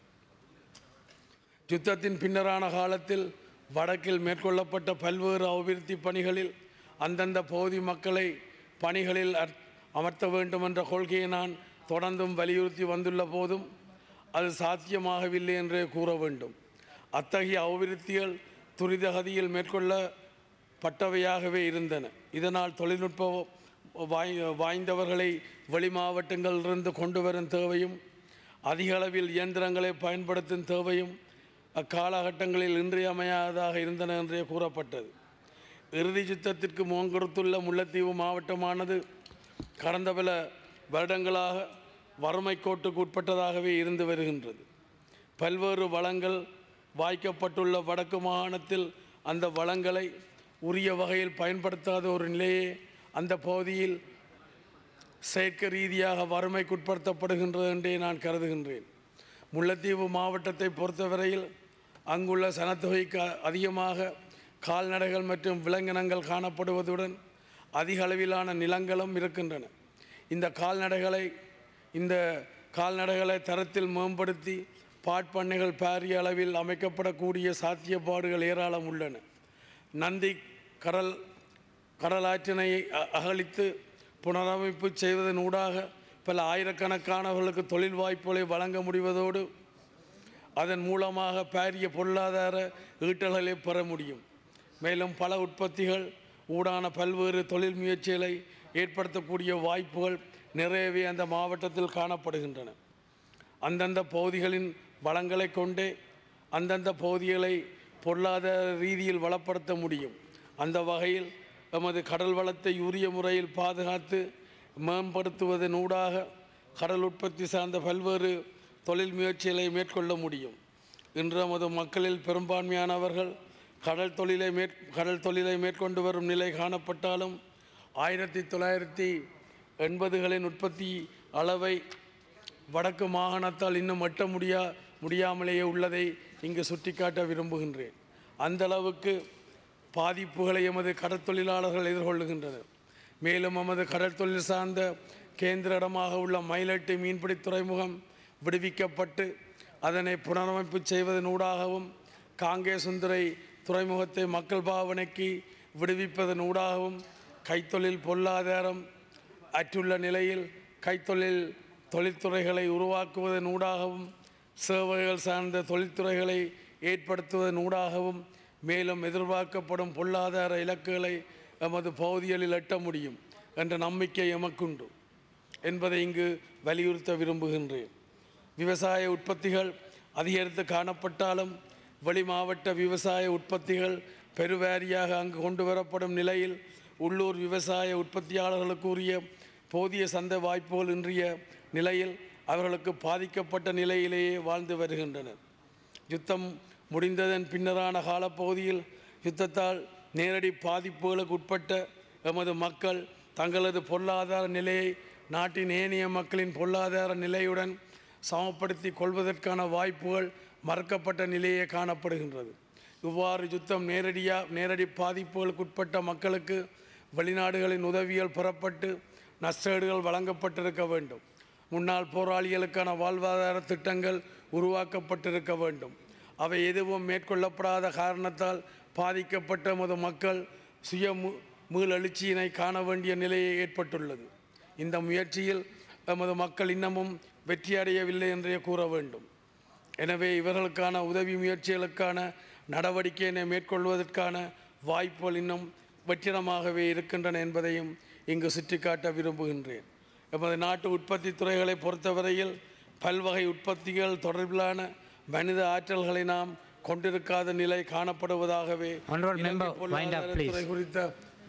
யுத்தத்தின் பின்னரான காலத்தில் வடக்கில் மேற்கொள்ளப்பட்ட பல்வேறு அபிவிருத்தி பணிகளில் அந்தந்த பகுதி மக்களை பணிகளில் அமர்த்த வேண்டும் என்ற கொள்கையை நான் தொடர்ந்தும் வலியுறுத்தி வந்துள்ள போதும் அது சாத்தியமாகவில்லை என்றே கூற வேண்டும். அத்தகைய அபிவிருத்திகள் துரிதகதியில் மேற்கொள்ளப்பட்டவையாகவே இருந்தன. இதனால் தொழில்நுட்ப வாய்ந்தவர்களை வெளி மாவட்டங்களிலிருந்து கொண்டு வரும் தேவையும் அதிக அளவில் இயந்திரங்களை பயன்படுத்தும் தேவையும் அக்காலகட்டங்களில் இன்றியமையாததாக இருந்தன என்றே கூறப்பட்டது. இறுதி யுத்தத்திற்கு முகம் கொடுத்துள்ள முல்லைத்தீவு மாவட்டமானது கடந்த பல வருடங்களாக வறுமை கோட்டுக்கு உட்பட்டதாகவே இருந்து வருகின்றது. பல்வேறு வளங்கள் வாய்க்கப்பட்டுள்ள வடக்கு மாகாணத்தில் அந்த வளங்களை உரிய வகையில் பயன்படுத்தாத ஒரு நிலையே அந்த பகுதியில் செயற்கை ரீதியாக வறுமைக்குட்படுத்தப்படுகின்றது என்றே நான் கருதுகின்றேன். முல்லைத்தீவு மாவட்டத்தை பொறுத்தவரையில் அங்குள்ள சனத்தொகைக்கு அதிகமாக கால்நடைகள் மற்றும் விலங்கினங்கள் காணப்படுவதுடன் அதிக அளவிலான நிலங்களும் இருக்கின்றன. இந்த கால்நடைகளை தரத்தில் மேம்படுத்தி பாட்பண்ணைகள் பாரிய அளவில் அமைக்கப்படக்கூடிய சாத்தியப்பாடுகள் ஏராளம் உள்ளன. நந்தி கடலாற்றினை அகழித்து புனரமைப்பு செய்வதன் ஊடாக பல ஆயிரக்கணக்கானவர்களுக்கு தொழில் வாய்ப்புகளை வழங்க முடிவதோடு அதன் மூலமாக பாரிய பொருளாதார ஈட்டல்களை பெற முடியும். மேலும் பல உற்பத்திகள் ஊடான பல்வேறு தொழில் முயற்சிகளை ஏற்படுத்தக்கூடிய வாய்ப்புகள் நிறையவே அந்த மாவட்டத்தில் காணப்படுகின்றன. அந்தந்த பகுதிகளின் வளங்களை கொண்டே அந்தந்த பகுதிகளை பொருளாதார ரீதியில் வளப்படுத்த முடியும். அந்த வகையில் எமது கடல் வளத்தை உரிய முறையில் பாதுகாத்து மேம்படுத்துவதன் ஊடாக கடல் உற்பத்தி சார்ந்த பல்வேறு தொழில் முயற்சிகளை மேற்கொள்ள முடியும். இன்று நமது மக்களில் பெரும்பான்மையானவர்கள் கடல் தொழிலை மேற்கொண்டு வரும் நிலை காணப்பட்டாலும் 1980களின் உற்பத்தி அளவை வடக்கு மாகாணத்தால் இன்னும் எட்ட முடியாமலேயே உள்ளதை இங்கு சுட்டிக்காட்ட விரும்புகின்றேன். அந்த அளவுக்கு பாதிப்புகளை எமது கடற்தொழிலாளர்கள் எதிர்கொள்ளுகின்றனர். மேலும் நமது கடற்தொழில் சார்ந்த கேந்திர இடமாக உள்ள மயிலட்டி மீன்பிடி துறைமுகம் விடுவிக்கப்பட்டு அதனை புனரமைப்பு செய்வதனூடாகவும் காங்கேசுந்தரை துறைமுகத்தை மக்கள் பாவனைக்கு விடுவிப்பதன் ஊடாகவும் கைத்தொழில் பொருளாதாரம் அற்றுள்ள நிலையில் தொழில்துறைகளை உருவாக்குவதன் ஊடாகவும் சேவைகள் சார்ந்த தொழில்துறைகளை ஏற்படுத்துவதன் ஊடாகவும் மேலும் எதிர்பார்க்கப்படும் பொருளாதார இலக்குகளை எமது பகுதிகளில் எட்ட முடியும் என்ற நம்பிக்கை எமக்குண்டு என்பதை இங்கு வலியுறுத்த விரும்புகின்றேன். விவசாய உற்பத்திகள் அதிகரித்து காணப்பட்டாலும் வெளி மாவட்ட விவசாய உற்பத்திகள் பெருவாரியாக அங்கு கொண்டு வரப்படும் நிலையில் உள்ளூர் விவசாய உற்பத்தியாளர்களுக்குரிய போதிய சந்தை வாய்ப்புகள் இன்றைய நிலையில் அவர்களுக்கு பாதிக்கப்பட்ட நிலையிலேயே வாழ்ந்து வருகின்றனர். யுத்தம் முடிந்ததன் பின்னரான காலப்பகுதியில் யுத்தத்தால் நேரடி பாதிப்புகளுக்கு உட்பட்ட எமது மக்கள் தங்களது பொருளாதார நிலையை நாட்டின் ஏனைய மக்களின் பொருளாதார நிலையுடன் சமப்படுத்தி கொள்வதற்கான வாய்ப்புகள் மறுக்கப்பட்ட நிலையே காணப்படுகின்றது. இவ்வாறு யுத்தம் நேரடி பாதிப்புகளுக்கு உட்பட்ட மக்களுக்கு வெளிநாடுகளின் உதவிகள் பெறப்பட்டு நஷ்டஈடுகள் வழங்கப்பட்டிருக்க வேண்டும். முன்னாள் போராளிகளுக்கான வாழ்வாதார திட்டங்கள் உருவாக்கப்பட்டிருக்க வேண்டும். அவை எதுவும் மேற்கொள்ளப்படாத காரணத்தால் பாதிக்கப்பட்ட எமது மக்கள் சுய மீளெழுச்சியினை காண வேண்டிய நிலையை ஏற்பட்டுள்ளது. இந்த முயற்சியில் எமது மக்கள் இன்னமும் வெற்றியடையவில்லை என்றே கூற வேண்டும். எனவே இவர்களுக்கான உதவி முயற்சிகளுக்கான நடவடிக்கையினை மேற்கொள்வதற்கான வாய்ப்புகள் இன்னும் வெற்றிடமாகவே இருக்கின்றன என்பதையும் இங்கு சுட்டிக்காட்ட விரும்புகின்றேன். எமது நாட்டு உற்பத்தி துறைகளை பொறுத்தவரையில் பல்வகை உற்பத்திகள் தொடர்பிலான மனித ஆற்றல்களை நாம் கொண்டிருக்காத நிலை காணப்படுவதாகவே பொருளாதாரத்துறை குறித்த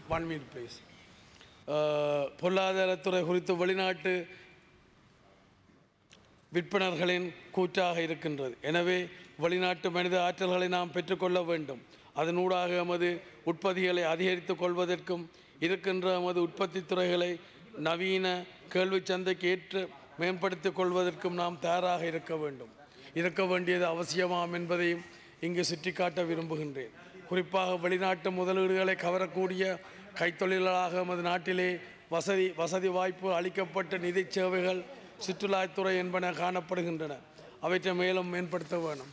பொருளாதாரத்துறை குறித்து வெளிநாட்டு விற்பனர்களின் கூற்றாக இருக்கின்றது. எனவே வெளிநாட்டு மனித ஆற்றல்களை நாம் பெற்றுக்கொள்ள வேண்டும். அதனூடாக எமது உற்பத்திகளை அதிகரித்து கொள்வதற்கும் இருக்கின்ற எமது உற்பத்தி துறைகளை நவீன கேள்வி சந்தைக்கு ஏற்று மேம்படுத்திக் கொள்வதற்கும் நாம் தயாராக இருக்க வேண்டியது அவசியமாம் என்பதையும் இங்கு சுட்டிக்காட்ட விரும்புகின்றேன். குறிப்பாக வெளிநாட்டு முதலீடுகளை கவரக்கூடிய கைத்தொழில்களாக எமது நாட்டிலே வசதி வாய்ப்பு அளிக்கப்பட்ட நிதி சேவைகள் சுற்றுலாத்துறை என்பன காணப்படுகின்றன. அவற்றை மேலும் மேம்படுத்த வேணும்.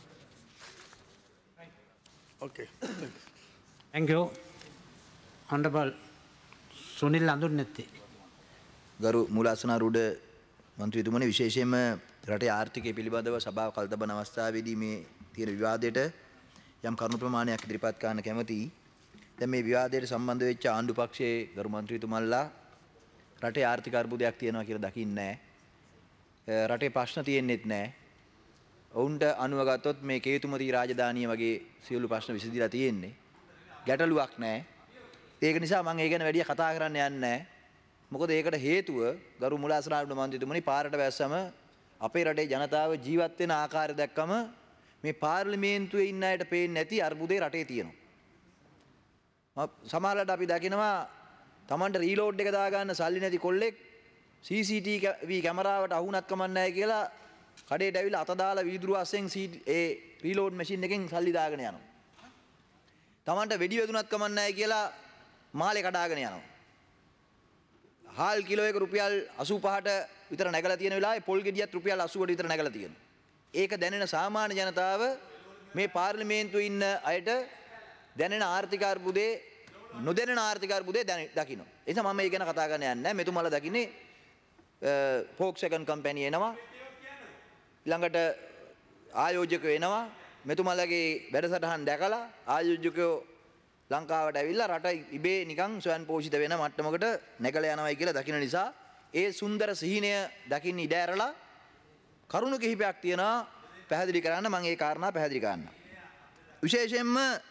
Okay, thank you. Honorable Sunil Andurnetti. ගරු මූලාසනාරූඪ මන්ත්‍රීතුමනි, විශේෂයෙන්ම රටේ ආර්ථිකය පිළිබඳව සභාව කල්තබන අවස්ථාවේදී මේ තියෙන විවාදයට යම් කරුණු ප්‍රමාණයක් ඉදිරිපත් කරන්න කැමතියි. දැන් මේ විවාදයට සම්බන්ධ වෙච්ච ආණ්ඩු පක්ෂයේ ගරු මන්ත්‍රීතුමන්ලා රටේ ආර්ථික අර්බුදයක් තියෙනවා කියලා දකින්නේ නැහැ. රටේ ප්‍රශ්න තියෙන්නෙත් නැහැ. ඔවුන්ට අනුව ගත්තොත් මේ කේතුමති රාජධානිය වගේ සියලු ප්‍රශ්න විසඳිලා තියෙන්නේ. ගැටලුවක් නැහැ. ඒක නිසා මම ඒ ගැන වැඩි කතා කරන්න යන්නේ නැහැ. මොකද ඒකට හේතුව ගරු මුලාසනාරූඪ මන්ත්‍රීතුමනි, පාරට වැස්සම අපේ රටේ ජනතාව ජීවත් වෙන ආකාරය දැක්කම මේ පාර්ලිමේන්තුවේ ඉන්න අයට පේන්නේ නැති අර්බුදේ රටේ තියෙනවා. සමහරවිට අපි දකිනවා Tamanට රීලෝඩ් එක දාගන්න සල්ලි නැති කොල්ලෙක් CCTV කැමරාවට අහුණක් කමන්නේ නැහැ කියලා කඩේට ඇවිල්ලා අත දාලා වීදුරු අස්සෙන් ඒ රීලෝඩ් මැෂින් එකෙන් සල්ලි දාගෙන යනවා. Tamanට වෙඩි වැදුනක් කමන්නේ නැහැ කියලා මාලේ කඩාගෙන යනවා. හාල් කිලෝ එක රුපියල් 85ට විතර නැගලා තියෙන වෙලාවේ පොල් ගෙඩියත් රුපියල් 80ට විතර නැගලා තියෙනවා. ඒක දැනෙන සාමාන්‍ය ජනතාව මේ පාර්ලිමේන්තුවේ ඉන්න අයට දැනෙන ආර්ථික අර්බුදේ නොදැනෙන ආර්ථික අර්බුදේ දකින්න. ඒ නිසා මම මේ ගැන කතා කරන්න යන්නේ නැහැ. මෙතුමාලා දකින්නේ Volkswagen කම්පැනි එනවා. ළඟට ආයෝජකයෝ එනවා. මෙතුමාලගේ වැඩසටහන් දැකලා ආයෝජකයෝ ලංකාවට ඇවිල්ලා රට ඉබේ නිකන් ස්වයං පෝෂිත වෙන මට්ටමකට නැගලා යනවායි කියලා දකින්න නිසා ඒ සුන්දර සිහිනය දකින්න ඉඩ ඇරලා කරුණු කිහිපයක් තියෙනවා පැහැදිලි කරන්න. මම ඒ කාරණා පැහැදිලි කරන්නම්. විශේෂයෙන්ම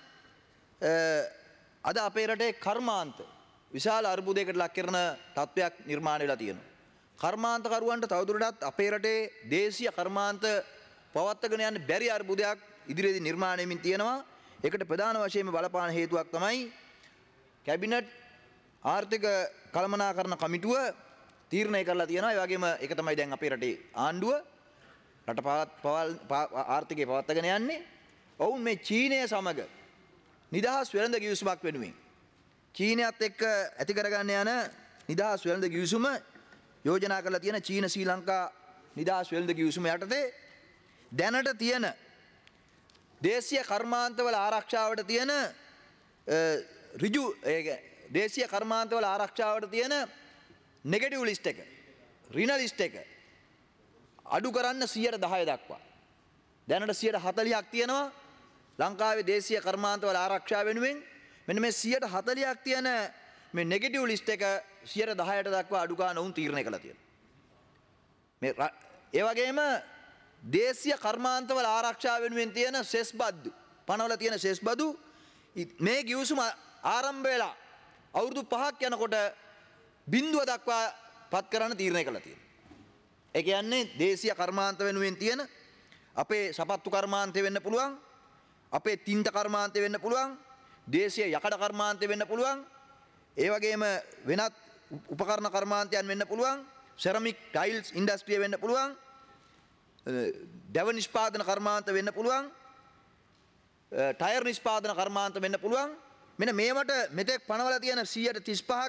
අද අපේ රටේ කර්මාන්ත විශාල අර්බුදයකට ලක් කරන තත්ත්වයක් නිර්මාණය වෙලා තියෙනවා. කර්මාන්තකරුවන්ට තවදුරටත් අපේ රටේ දේශීය කර්මාන්ත පවත්වාගෙන යන්න බැරි අර්බුදයක් ඉදිරියේදී නිර්මාණය වෙමින් තියෙනවා. ඒකට ප්‍රධාන වශයෙන්ම බලපාන හේතුවක් තමයි කැබිනට් ආර්ථික කළමනාකරණ කමිටුව තීරණය කරලා තියෙනවා. ඒ වගේම ඒක තමයි දැන් අපේ රටේ ආණ්ඩුව රට ආර්ථිකය පවත්වාගෙන යන්නේ. ඔවුන් මේ චීනය සමග නිදහස් වෙළඳ ගිවිසුමක් වෙනුවෙන් චීනයත් එක්ක ඇති කරගන්න යන නිදහස් වෙළඳ ගිවිසුම යෝජනා කරලා තියෙන චීන ශ්‍රී ලංකා නිදහස් වෙළඳ ගිවිසුම යටතේ දැනට තියෙන දේශීය කර්මාන්තවල ආරක්ෂාවට තියෙන ඍජු දේශීය කර්මාන්තවල ආරක්ෂාවට තියෙන නෙගටිව් ලිස්ට් එක ඍණ ලිස්ට් එක අඩු කරන්න 10% දක්වා දැනට 40%ක් තියෙනවා ලංකාවේ දේශීය කර්මාන්තවල ආරක්ෂාව වෙනුවෙන් මෙන්න මේ 40%ක් තියෙන මේ නෙගටිව් ලිස්ට් එක 10%ට දක්වා අඩු ගන්න උන් තීරණය කළා තියෙනවා. මේ ඒ වගේම දේශීය කර්මාන්තවල ආරක්ෂාව වෙනුවෙන් තියෙන සෙස් බද්දු පනවල තියෙන සෙස් බදු මේ ගිවිසුම ආරම්භ වෙලා අවුරුදු 5ක් යනකොට බිඳුව දක්වා පත් කරන්න තීරණය කළා තියෙනවා. ඒ කියන්නේ දේශීය කර්මාන්ත වෙනුවෙන් තියෙන අපේ සපත්තු කර්මාන්තය වෙන්න පුළුවන් අපේ තින්ත කර්මාන්තය වෙන්න පුළුවන් දේශීය යකඩ කර්මාන්තය වෙන්න පුළුවන් ඒ වගේම වෙනත් උපකරණ කර්මාන්තයන් වෙන්න පුළුවන් සෙරමික් ටයිල්ස් ඉන්ඩස්ට්‍රිය වෙන්න පුළුවන් දැව නිෂ්පාදන කර්මාන්ත වෙන්න පුළුවන් ටයර් නිෂ්පාදන කර්මාන්ත වෙන්න පුළුවන් මෙන්න මේවට මෙතෙක් පනවලා තියෙන 35%ක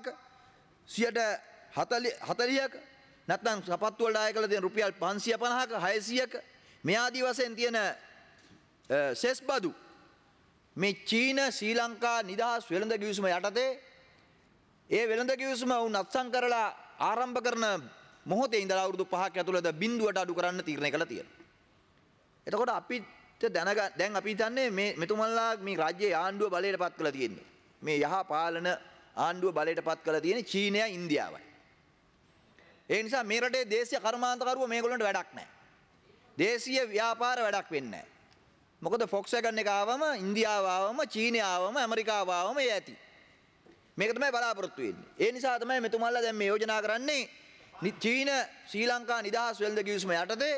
40%ක නැත්නම් සපත්තු වලට ආය කළ තියෙන රුපියල් 550ක 600ක මේ ආදී වශයෙන් තියෙන සෙස් බදු මේ චීන ශ්‍රී ලංකා නිදහස් වෙළඳ ගිවිසුම යටතේ ඒ වෙළඳ ගිවිසුම උන් අත්සන් කරලා ආරම්භ කරන මොහොතේ ඉඳලා අවුරුදු 5ක් ඇතුළත බිඳුවට අඩු කරන්න තීරණය කළා තියෙනවා. එතකොට අපිට දැන් අපි හිතන්නේ මේ මෙතුමන්ලා මේ රාජ්‍යයේ ආණ්ඩුව බලයට පත් කරලා තියෙන්නේ. මේ යහ පාලන ආණ්ඩුව බලයට පත් කරලා තියෙන්නේ චීනයයි ඉන්දියාවයි. ඒ නිසා මේ රටේ දේශීය කර්මාන්තකරුව මේගොල්ලන්ට වැඩක් නැහැ. දේශීය ව්‍යාපාර වැඩක් වෙන්නේ නැහැ. මොකද ෆොක්ස්වැගන් එක ආවම ඉන්දියාව ආවම චීනය ආවම ඇමරිකාව ආවම ඒ ඇති. මේක තමයි බලාපොරොත්තු වෙන්නේ. ඒ නිසා තමයි මෙතුමන්ලා දැන් මේ යෝජනා කරන්නේ චීන ශ්‍රී ලංකා නිදහස් වෙළඳ ගිවිසුම යටතේ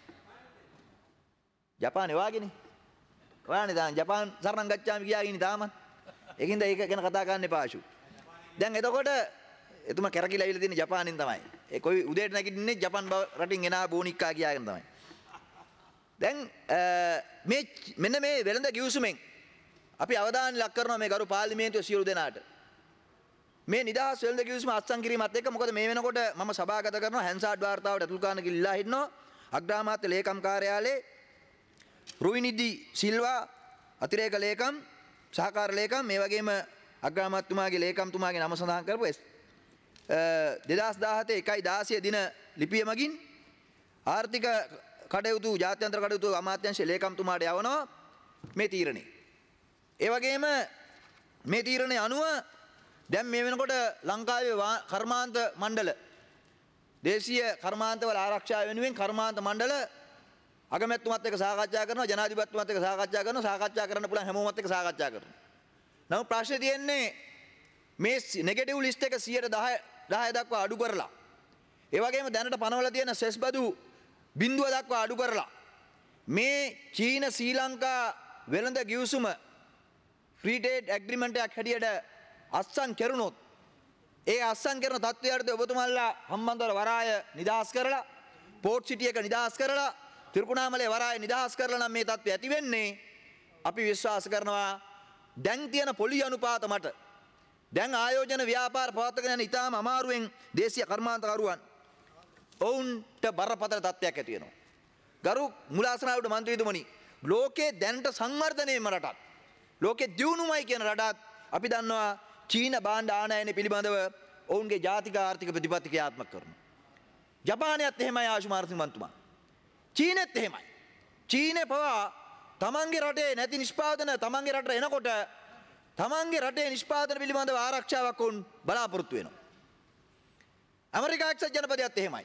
ජපානේ වාගේනේ. ඔයානේ දැන් ජපාන් සරණං ගච්ඡාමි කියාගෙන ඉන්නේ තාමත්. ඒකින්ද ඒක ගැන කතා කරන්න එපා අශු. දැන් එතකොට එතුමා කැරකිලා ඇවිල්ලා තියෙන්නේ ජපානෙන් තමයි. ඒ කොයි උදේට නැගිටින්නේ ජපාන් රටින් එනා බෝනික්කා කියාගෙන තමයි. දැන් මේ මෙන්න මේ වෙළඳ ගිවිසුමෙන් අපි අවධානය ලක් කරනවා මේ ගරු පාර්ලිමේන්තුවේ සියලු දෙනාට. මේ නිදහස් වෙළඳ ගිවිසුම අත්සන් කිරීමත් එක්ක මොකද මේ වෙනකොට මම සභාගත කරනවා හැන්සාඩ් වාර්තාවට ඇතුළු කරන්න කියලා හිටනවා අග්‍රාමාත්‍ය ලේකම් කාර්යාලයේ රුවිනිදි සිල්වා අතිරේක ලේකම් සහකාර ලේකම් මේ වගේම අග්‍රාමාත්‍යතුමාගේ ලේකම්තුමාගේ නම සඳහන් කරපු 2017 1/16 දින ලිපිය මගින් ආර්ථික කටයුතු ජාත්‍යන්තර කටයුතු අමාත්‍යාංශ ලේකම්තුමාට යවනවා මේ තීරණය. ඒ වගේම මේ තීරණය අනුව දැන් මේ වෙනකොට ලංකාවේ කර්මාන්ත මණ්ඩල දේශීය කර්මාන්තවල ආරක්ෂාව වෙනුවෙන් කර්මාන්ත මණ්ඩල අගමැතිතුමත් එක්ක සාකච්ඡා කරනවා ජනාධිපතිතුමත් එක්ක සාකච්ඡා කරනවා සාකච්ඡා කරන්න පුළුවන් හැමෝමත් එක්ක සාකච්ඡා කරනවා. නමුත් ප්‍රශ්නේ තියෙන්නේ මේ නෙගටිව් ලිස්ට් එක 10% දක්වා අඩු කරලා ඒ වගේම දැනට පනවලා තියෙන සෙස් බදු බිඳුව දක්වා අඩු කරලා මේ චීන ශ්‍රී ලංකා වෙළඳ ගිවිසුම ෆ්‍රී ට්‍රේඩ් ඇග්‍රීමන්ට් එකක් හැටියට අත්සන් කෙරුණොත් ඒ අත්සන් කරන තත්ත්වයට ඔබතුමාලා හම්බන්තොට වරාය නිදහස් කරලා පෝට් සිටි එක නිදහස් කරලා තිරුකුණාමලේ වරාය නිදහස් කරලා නම් මේ තත්ත්වය ඇති වෙන්නේ අපි විශ්වාස කරනවා දැන් තියෙන පොලි අනුපාත මත දැන් ආයෝජන ව්‍යාපාර පවත්වාගෙන යන ඉතාම අමාරුවෙන් දේශීය කර්මාන්තකරුවන් ඔවුන්ට බරපතල තත්ත්වයක් ඇති වෙනවා. ගරු මුලාසනාවට මන්ත්‍රීතුමනි ලෝකේ දැනට සංවර්ධනයේම රටක් ලෝකේ දියුණුවයි කියන රටක් අපි දන්නවා චීන භාණ්ඩ ආනයනය පිළිබඳව ඔවුන්ගේ ජාතික ආර්ථික ප්‍රතිපත්ති ක්‍රියාත්මක කරනවා. ජපානයත් එහෙමයි ආශුමාර්ථිමන්තුමා. චීනෙත් එහෙමයි. චීනේ පවා තමන්ගේ රටේ නැති නිෂ්පාදන තමන්ගේ රටට එනකොට තමන්ගේ රටේ නිෂ්පාදන පිළිබඳව ආරක්ෂාවක් වුන් බලාපොරොත්තු වෙනවා. ඇමරිකා එක්සත් ජනපදයත් එහෙමයි.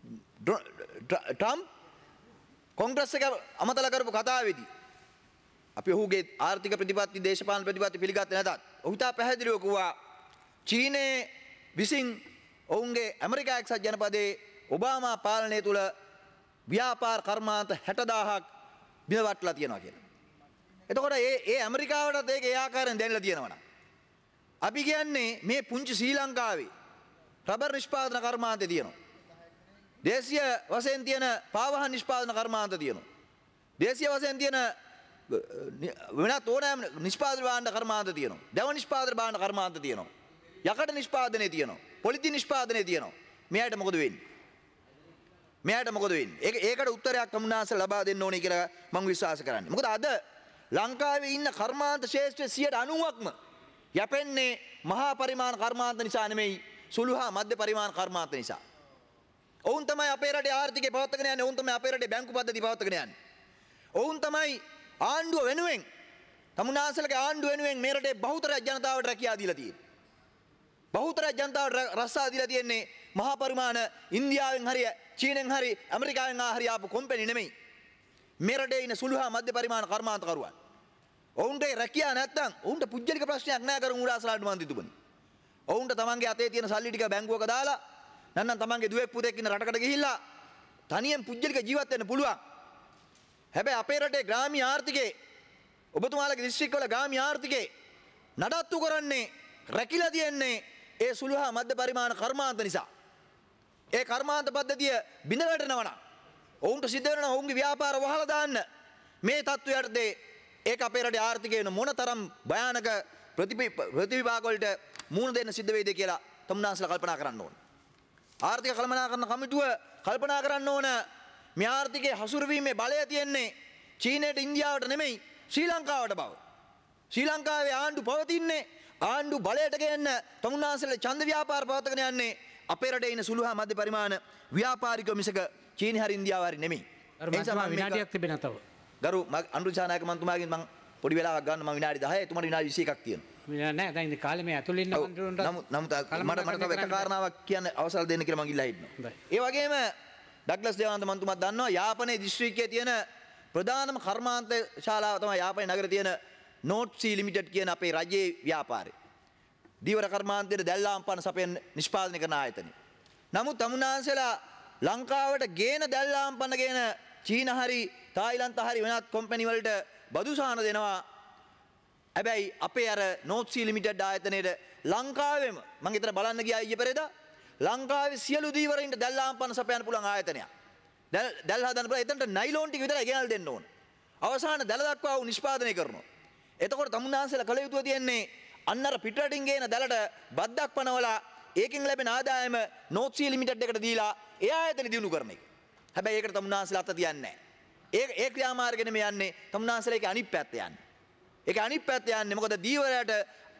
ට්‍රම්ප් කොංග්‍රස් එක අමතලා කරපු කතාවේදී අපි ඔහුගේ ආර්ථික ප්‍රතිපත්ති දේශපාලන ප්‍රතිපත්ති පිළිගත්තේ නැතත් ඔහු තා පැහැදිලිව කිව්වා චීනයේ විසින් ඔවුන්ගේ ඇමරිකා එක්සත් ජනපදයේ ඔබාමා පාලනය තුළ ව්‍යාපාර කර්මාන්ත 60000ක් බිඳවටලා තියෙනවා කියලා. එතකොට ඒ ඇමරිකාවටත් ඒක ඒ ආකාරයෙන් දැනලා තියෙනවා නම් අපි කියන්නේ මේ පුංචි ශ්‍රී ලංකාවේ රබර් නිෂ්පාදන කර්මාන්ත තියෙනවා. දේශීය වශයෙන් තියෙන පාවහන් නිෂ්පාදන කර්මාන්ත තියෙනවා. දේශීය වශයෙන් තියෙන වෙනත් ඕනෑම නිෂ්පාදන භාණ්ඩ කර්මාන්ත තියෙනවා. දැව නිෂ්පාදන භාණ්ඩ කර්මාන්ත තියෙනවා. යකඩ නිෂ්පාදනයේ තියෙනවා. පොලිතින් නිෂ්පාදනයේ තියෙනවා. මෙයාට මොකද වෙන්නේ? මෙයාට මොකද වෙන්නේ? ඒකට උත්තරයක් කමුනාස ලබා දෙන්න ඕනේ කියලා මම විශ්වාස කරන්නේ. මොකද අද ලංකාවේ ඉන්න කර්මාන්ත ශේෂ්ත්‍රයේ 90%ක්ම යැපෙන්නේ මහා පරිමාණ කර්මාන්ත නිසා නෙමෙයි සුළු හා මධ්‍ය පරිමාණ කර්මාන්ත නිසා. ඔවුන් තමයි අපේ රටේ ආර්ථිකය පවත්වාගෙන යන්නේ. ඔවුන් තමයි අපේ රටේ බැංකු පද්ධති පවත්වාගෙන යන්නේ. ඔවුන් තමයි ආණ්ඩුව වෙනුවෙන් තමුනාසලගේ ආණ්ඩුව වෙනුවෙන් මේ රටේ බහුතර ජනතාවට රැකියාව දීලා තියෙන්නේ. බහුතර ජනතාවට රස්සා දීලා තියෙන්නේ මහා පරිමාණ ඉන්දියාවෙන් හරි චීනෙන් හරි ඇමරිකාවෙන් හරි ආපු කොම්පැනි නෙමෙයි. මේ රටේ ඉන්න සුළු හා මධ්‍ය පරිමාණ කර්මාන්තකරුවන්. ඔවුන්ට රැකියාව නැත්තම් ඔවුන්ට පුජ්‍යලික ප්‍රශ්නයක් නැහැ කරු මුලාසලාට මන් දිතුබනි. ඔවුන්ට තමන්ගේ අතේ තියෙන සල්ලි ටික බැංකුවක දාලා නැත්නම් තමන්ගේ දුවෙක් පුතෙක් ඉන්න රටකට ගිහිල්ලා තනියෙන් පුජ්‍යලික ජීවත් වෙන්න පුළුවන්. හැබැයි අපේ රටේ ග්‍රාමීය ආර්ථිකේ ඔබතුමාලගේ දිස්ත්‍රික්කවල ග්‍රාමීය ආර්ථිකේ නඩත්තු කරන්නේ රැකිලා තියන්නේ ඒ සුළු හා මධ්‍ය පරිමාණ කර්මාන්ත නිසා. ඒ කර්මාන්ත පද්ධතිය බිඳ වැටෙනවා නම් ඔවුන්ට සිද්ධ වෙනවා ඔවුන්ගේ ව්‍යාපාර වහලා දාන්න. මේ තත්ත්වයටදී ඒක අපේ රටේ ආර්ථිකයේ මොනතරම් භයානක ප්‍රතිවිපාක වලට මුහුණ දෙන්න සිද්ධ වෙයිද කියලා තමුන්නාන්සලා කල්පනා කරන්න ඕන. ආර්ථික කළමනාකරන කමිටුව කල්පනා කරන්න ඕන මේ ආර්ථිකයේ හසුරුවීමේ බලය තියෙන්නේ චීනයට ඉන්දියාවට නෙමෙයි ශ්‍රී ලංකාවට බව. ශ්‍රී ලංකාවේ ආණ්ඩු පවතින්නේ ආණ්ඩු බලයට ගේන්න තමුන්නාන්සලා ඡන්ද ව්‍යාපාර පවත්වාගෙන යන්නේ අපේ රටේ ඉන්න සුළු හා මධ්‍ය පරිමාණ ව්‍යාපාරිකයෝ මිසක චීනි හරි ඉන්දියාව හරි නෙමෙයි. ඒ නිසා මම විනාඩියක් තිබෙනවා තව. ගරු අනුරාධනායක මන්තුමාගෙන් මම පොඩි වෙලාවක් ගන්න මම විනාඩි 10යි එතුමාට විනාඩි 21ක් තියෙනවා. නෑ දැන් ඉතින් කාලේ මේ ඇතුළේ ඉන්න මන්ත්‍රීවරුන්ට මට තව එක කාරණාවක් කියන්න අවසර දෙන්න කියලා මම ඉල්ලා හිටිනවා. ඒ වගේම ඩග්ලස් දේවානන්ද මන්තුමාත් දන්නවා යාපනයේ දිස්ත්‍රික්කයේ තියෙන ප්‍රධානම කර්මාන්ත ශාලාව තමයි යාපනයේ නගරේ තියෙන නෝට් සී ලිමිටඩ් කියන අපේ රජයේ ව්‍යාපාරය. දීවර කර්මාන්තයේ දැල්ලාම් පන සපයන නිෂ්පාදනය කරන ආයතනය. නමුත් තමුන්නාන්සලා ලංකාවට ගේන දැල්ලාම් පන ගේන චීන හරි තායිලන්ත හරි වෙනත් කොම්පැනි වලට බදු සහන දෙනවා. හැබැයි අපේ අර නෝට් සී ලිමිටඩ් ආයතනයේ ලංකාවෙම මම හිතන බලන්න ගියා ඊයේ පෙරේදා ලංකාවේ සියලු දීවරින්ට දැල්ලාම් පන සපයන්න පුළුවන් ආයතනයක්. දැල් හදන්න පුළුවන්. එතනට නයිලෝන් ටික විතරයි ගෙනල්ලා දෙන්න ඕන. අවසාන දැල දක්වා වූ නිෂ්පාදනය කරනවා. එතකොට තමුන්නාන්සලා කල යුතුව තියෙන්නේ අන්න අර පිටරටින් ගේන දැලට බද්දක් පනවලා ඒකෙන් ලැබෙන ආදායම නෝට් සී ලිමිටඩ් එකට දීලා ඒ ආයතන දිනු කරන එක. හැබැයි ඒකට තමුන්නාන්සලා අත තියන්නේ නැහැ. ඒ ක්‍රියාමාර්ගෙ නෙමෙයි යන්නේ තමුන්නාන්සලා ඒක අනිත් පැත්ත යන්නේ. ඒක අනිත් පැත්ත යන්නේ මොකද දීවරයට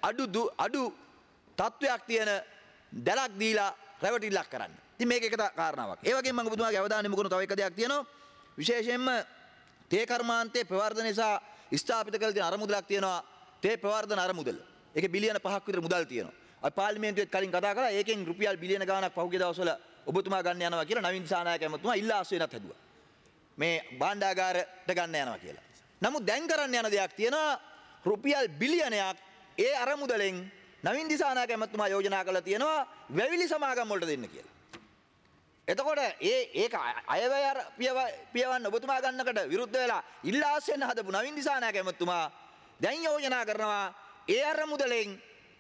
අඩු තත්වයක් තියෙන දැලක් දීලා රැවටිල්ලක් කරන්න. ඉතින් මේක එක කාරණාවක්. ඒ වගේම මම ඔබතුමාගේ අවධානය යොමු කරන තව එක දෙයක් තියෙනවා. විශේෂයෙන්ම තේ කර්මාන්තයේ ප්‍රවර්ධනය සහ ස්ථාපිත කළ තියෙන අරමුදලක් තියෙනවා. තේ ප්‍රවර්ධන අරමුදල. ඒකේ බිලියන 5ක් විතර මුදල් තියෙනවා. අපි පාර්ලිමේන්තුවේත් කලින් කතා කළා. ඒකෙන් රුපියල් බිලියන ගාණක් පහුගිය දවස්වල ඔබතුමා ගන්න යනවා කියලා නවීන් දිසානායක ඇමතුමා ඉල්ලාස් වෙනත් හැදුවා. මේ භාණ්ඩාගාරයට ගන්න යනවා කියලා. නමුත් දැන් කරන්න යන දෙයක් තියෙනවා. රුපියල් බිලියනයක් ඒ අරමුදලෙන් නවීන් දිසානායක ඇමතුමා යෝජනා කළා තියෙනවා වැවිලි සමාගම් වලට දෙන්න කියලා. එතකොට ඒක අයවැය පියවන්න ඔබතුමා ගන්නකට විරුද්ධ වෙලා ඉල්ලාස් වෙන්න හදපු නවීන් දිසානායක ඇමතුමා දැන් යෝජනා කරනවා ඒ අරමුදලෙන්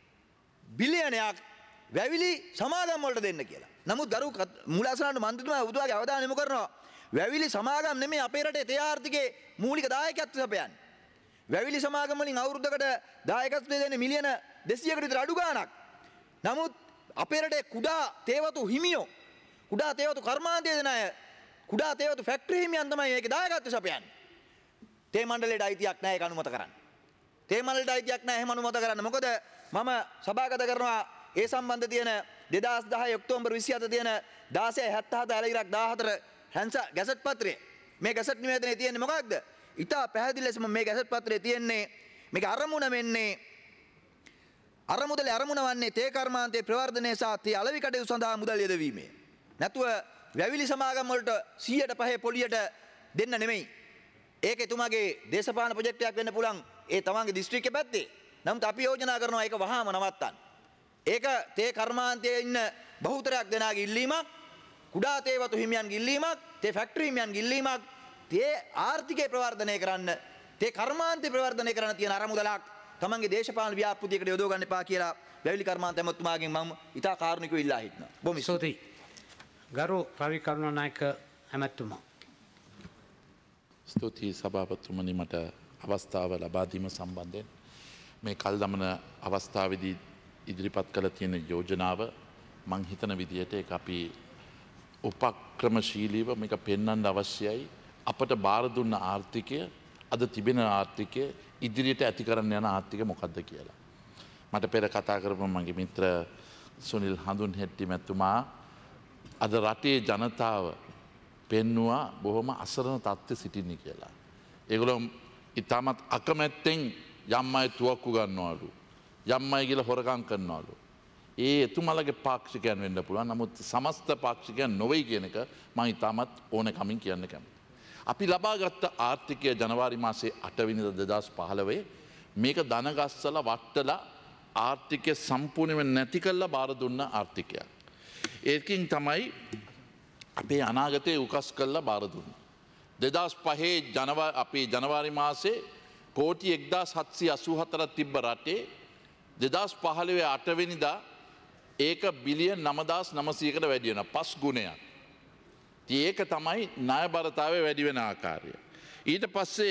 බිලියනයක් වැවිලි සමාගම් වලට දෙන්න කියලා. නමුත් ගරු මූලාසනාන්ට මන්ත්‍රීතුමා ඔබතුමාගේ අවධානය යොමු කරනවා වැවිලි සමාගම් නෙමෙයි අපේ රටේ තේ ආර්ථිකයේ මූලික දායකත්වය සපයන්නේ. වැවිලි සමාගම් වලින් අවුරුද්දකට දායකත්වය දෙන්නේ මිලියන 200කට විතර අඩු ගාණක්. නමුත් අපේ රටේ කුඩා තේවතු හිමියෝ කුඩා තේවතු කර්මාන්තයේ දෙන අය කුඩා තේවතු ෆැක්ටරි හිමියන් තමයි මේකේ දායකත්වය සපයන්නේ. තේ මණ්ඩලයට අයිතියක් නැහැ ඒක අනුමත කරන්න. තේ මණ්ඩලයට අයිතියක් නැහැ එහෙම අනුමත කරන්න. මොකද මම සභාගත කරනවා ඒ සම්බන්ධ තියෙන 2010 ඔක්තෝබර් 27 තියෙන 1677 ඇලගිරක් 14 හැන්සා ගැසට් පත්‍රය. මේ ගැසට් නිවේදනයේ තියෙන්නේ මොකක්ද? ඉතා පැහැදිලි ලෙසම මේ ගැසට් පත්‍රයේ තියෙන්නේ මේක අරමුණ වෙන්නේ අරමුදලේ අරමුණ වන්නේ තේ කර්මාන්තයේ ප්‍රවර්ධනය සහ තේ අලෙවි කටයුතු සඳහා මුදල් යෙදවීමේ. නැතුව වැවිලි සමාගම් වලට 100ට පහේ පොලියට දෙන්න නෙමෙයි. ඒක එතුමාගේ දේශපාලන ප්‍රොජෙක්ටයක් වෙන්න පුළුවන් ඒ තමන්ගේ දිස්ත්‍රික්කෙ පැත්තේ. නමුත් අපි යෝජනා කරනවා ඒක වහාම නවත්තන්න. ඒක තේ කර්මාන්තයේ ඉන්න බහුතරයක් දෙනාගේ ඉල්ලීමක්, කුඩා තේ වතු හිමියන්ගේ ඉල්ලීමක්, තේ ෆැක්ටරි හිමියන්ගේ ඉල්ලීමක්, තේ ආර්ථිකය ප්‍රවර්ධනය කරන්න, තේ කර්මාන්තය ප්‍රවර්ධනය කරන්න තියෙන අරමුදලක් තමන්ගේ දේශපාලන ව්‍යාපෘතියකට යොදව ගන්න එපා කියලා වැවිලි කර්මාන්ත ඇමතුමාගෙන් මම ඉතා කාරුණිකව ඉල්ලා හිටනවා. බොහොම ස්තුතියි. ගරු රවි කරුණානායක ඇමතුමා. ස්තුතියි සභාපතිතුමනි මට අවස්ථාව ලබා දීම සම්බන්ධයෙන් මේ කල් දමන අවස්ථාවේදී ඉදිරිපත් කළ තියෙන යෝජනාව මං හිතන විදිහට ඒක අපි උපක්‍රමශීලීව මේක පෙන්වන්න අවශ්‍යයි. අපට බාර දුන්න ආර්ථිකය අද තිබෙන ආර්ථිකය ඉදිරියට ඇති කරන්න යන ආර්ථිකය මොකක්ද කියලා. මට පෙර කතා කරපු මගේ මිත්‍ර සුනිල් හඳුන්හෙට්ටි මැතිතුමා අද රටේ ජනතාව පෙන්නවා බොහොම අසරණ තත්ත්වෙ සිටින්නේ කියලා. ඒගොල්ලෝ ඉතාමත් අකමැත්තෙන් යම් අය තුවක්කු ගන්නවලු. යම් අය ගිහලා හොරකම් කරනවලු. ඒ එතුමාලගේ පාක්ෂිකයන් වෙන්න පුළුවන්. නමුත් සමස්ත පාක්ෂිකයන් නොවේ කියන එක මම ඉතාමත් ඕනකමින් කියන්න කැමතියි. අපි ලබාගත් ආර්ථිකය ජනවාරි මාසේ 8 වෙනිදා 2015 මේක දනගස්සලා වට්ටලා ආර්ථිකය සම්පූර්ණයෙන්ම නැති කරලා බාර දුන්න ආර්ථිකයක්. ඒකින් තමයි අපේ අනාගතයේ උකස් කරලා බාර දුන්න. 2005 අපේ ජනවාරි මාසේ කෝටි 1784ක් තිබ්බ රටේ 2015 8 වෙනිදා ඒක බිලියන් 9900කට වැඩි වෙනවා 5 ගුණයක්. ඒක තමයි ණයබරතාවය වැඩි වෙන ආකාරය. ඊට පස්සේ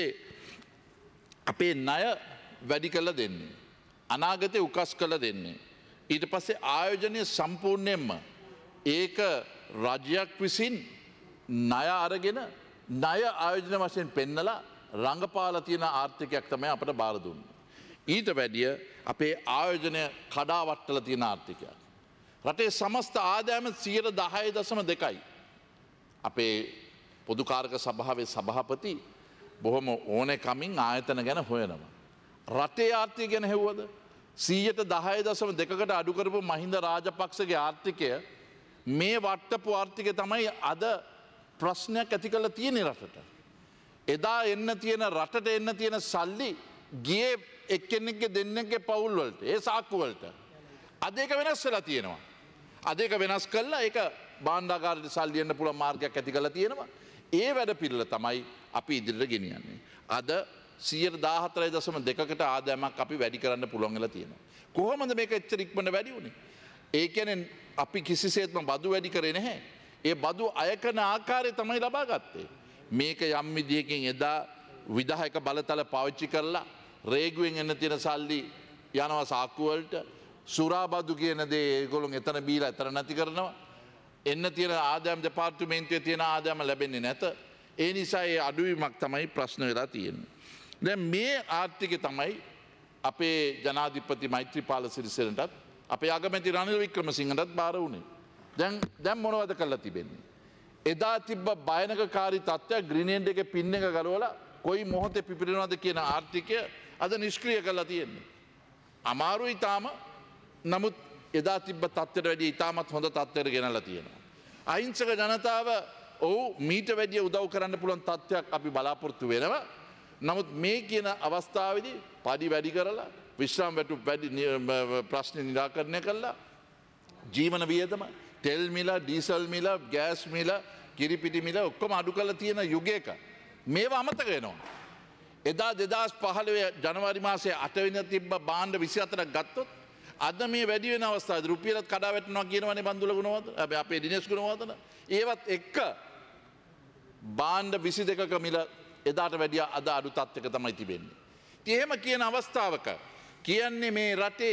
අපේ ණය වැඩි කරලා දෙන්නේ. අනාගතේ උකස් කරලා දෙන්නේ. ඊට පස්සේ ආයෝජනය සම්පූර්ණයෙන්ම ඒක රජයක් විසින් ණය අරගෙන ණය ආයෝජන වශයෙන් පෙන්නලා රංගපාලා තියෙන ආර්ථිකයක් තමයි අපට බාර දුන්නේ. ඊට වැඩිය අපේ ආයෝජනය කඩාවට්ටලා තියෙන ආර්ථිකයක්. රටේ සමස්ත ආදායම 10.2%. අපේ පොදුකාරක සභාවේ සභාපති බොහොම ඕනෑකමින් ආයතන ගැන හොයනවා. රටේ ආර්ථිකය ගැන හෙව්වද 10.2%කට අඩු කරපු මහින්ද රාජපක්ෂගේ ආර්ථිකය මේ වට්ටපු ආර්ථිකය තමයි අද ප්‍රශ්නයක් ඇති කරලා තියෙන්නේ රටට. එදා එන්න තියෙන රටට එන්න තියෙන සල්ලි ගියේ එක්කෙනෙක්ගේ දෙන්නෙක්ගේ පවුල් වලට ඒ සාක්කු වලට. අද ඒක වෙනස් වෙලා තියෙනවා. අද ඒක වෙනස් කළා ඒක භාණ්ඩාගාරයට සල්ලි එන්න පුළුවන් මාර්ගයක් ඇති කරලා තියෙනවා. ඒ වැඩ පිළිවෙල තමයි අපි ඉදිරියට ගෙනියන්නේ. අද 14.2%කට ආදායමක් අපි වැඩි කරන්න පුළුවන් වෙලා තියෙනවා. කොහොමද මේක එච්චර ඉක්මනට වැඩි වුනේ? ඒ කියන්නේ අපි කිසිසේත්ම බදු වැඩි කරේ නැහැ. ඒ බදු අය කරන ආකාරය තමයි ලබා ගත්තේ. මේක යම් විදියකින් එදා විධායක බලතල පාවිච්චි කරලා රේගුවෙන් එන්න තියෙන සල්ලි යනවා සාක්කු වලට. සුරාබදු කියන දේ ඒගොල්ලෝ එතන බීලා එතන නැති කරනවා. එන්න තියෙන ආදායම් දෙපාර්තමේන්තුවේ තියෙන ආදායම ලැබෙන්නේ නැත. ඒ නිසා ඒ අඩුවීමක් තමයි ප්‍රශ්න වෙලා තියෙන්නේ. දැන් මේ ආර්ථිකය තමයි අපේ ජනාධිපති මෛත්‍රීපාල සිරිසේනටත් අපේ අගමැති රනිල් වික්‍රමසිංහටත් බාර වුණේ. දැන් මොනවද කරලා තිබෙන්නේ? එදා තිබ්බ භයානකකාරී තත්ත්වයක් ග්‍රීනේඩ් එකේ පින් එක ගලවලා කොයි මොහොතේ පිපිරෙනවද කියන ආර්ථිකය අද නිෂ්ක්‍රීය කරලා තියෙන්නේ. අමාරුයි තාම. නමුත් එදා තිබ්බ තත්ත්වයට වැඩිය ඉතාමත් හොඳ තත්ත්වයකට ගෙනල්ලා තියෙනවා. අහිංසක ජනතාව ඔව් මීට වැඩිය උදව් කරන්න පුළුවන් තත්ත්වයක් අපි බලාපොරොත්තු වෙනවා. නමුත් මේ කියන අවස්ථාවේදී පඩි වැඩි කරලා විශ්‍රාම වැටුප් වැඩි ප්‍රශ්න නිරාකරණය කළා. ජීවන වියදම තෙල් මිල, ඩීසල් මිල, ගෑස් මිල, කිරිපිටි මිල ඔක්කොම අඩු කරලා තියෙන යුගයක මේවා අමතක වෙනවා. එදා 2015 ජනවාරි මාසයේ 8 වෙනිදා තිබ්බ භාණ්ඩ 24ක් ගත්තොත් අද මේ වැඩි වෙන අවස්ථාවේදී රුපියලත් කඩා වැටෙනවා කියනවනේ බන්දුල ගුණවර්ධන. අපේ දිනේෂ් ගුණවර්ධන. ඒවත් එක්ක භාණ්ඩ 22ක මිල එදාට වැඩිය අද අඩු තත්ත්වයක තමයි තිබෙන්නේ. ඉතින් එහෙම කියන අවස්ථාවක කියන්නේ මේ රටේ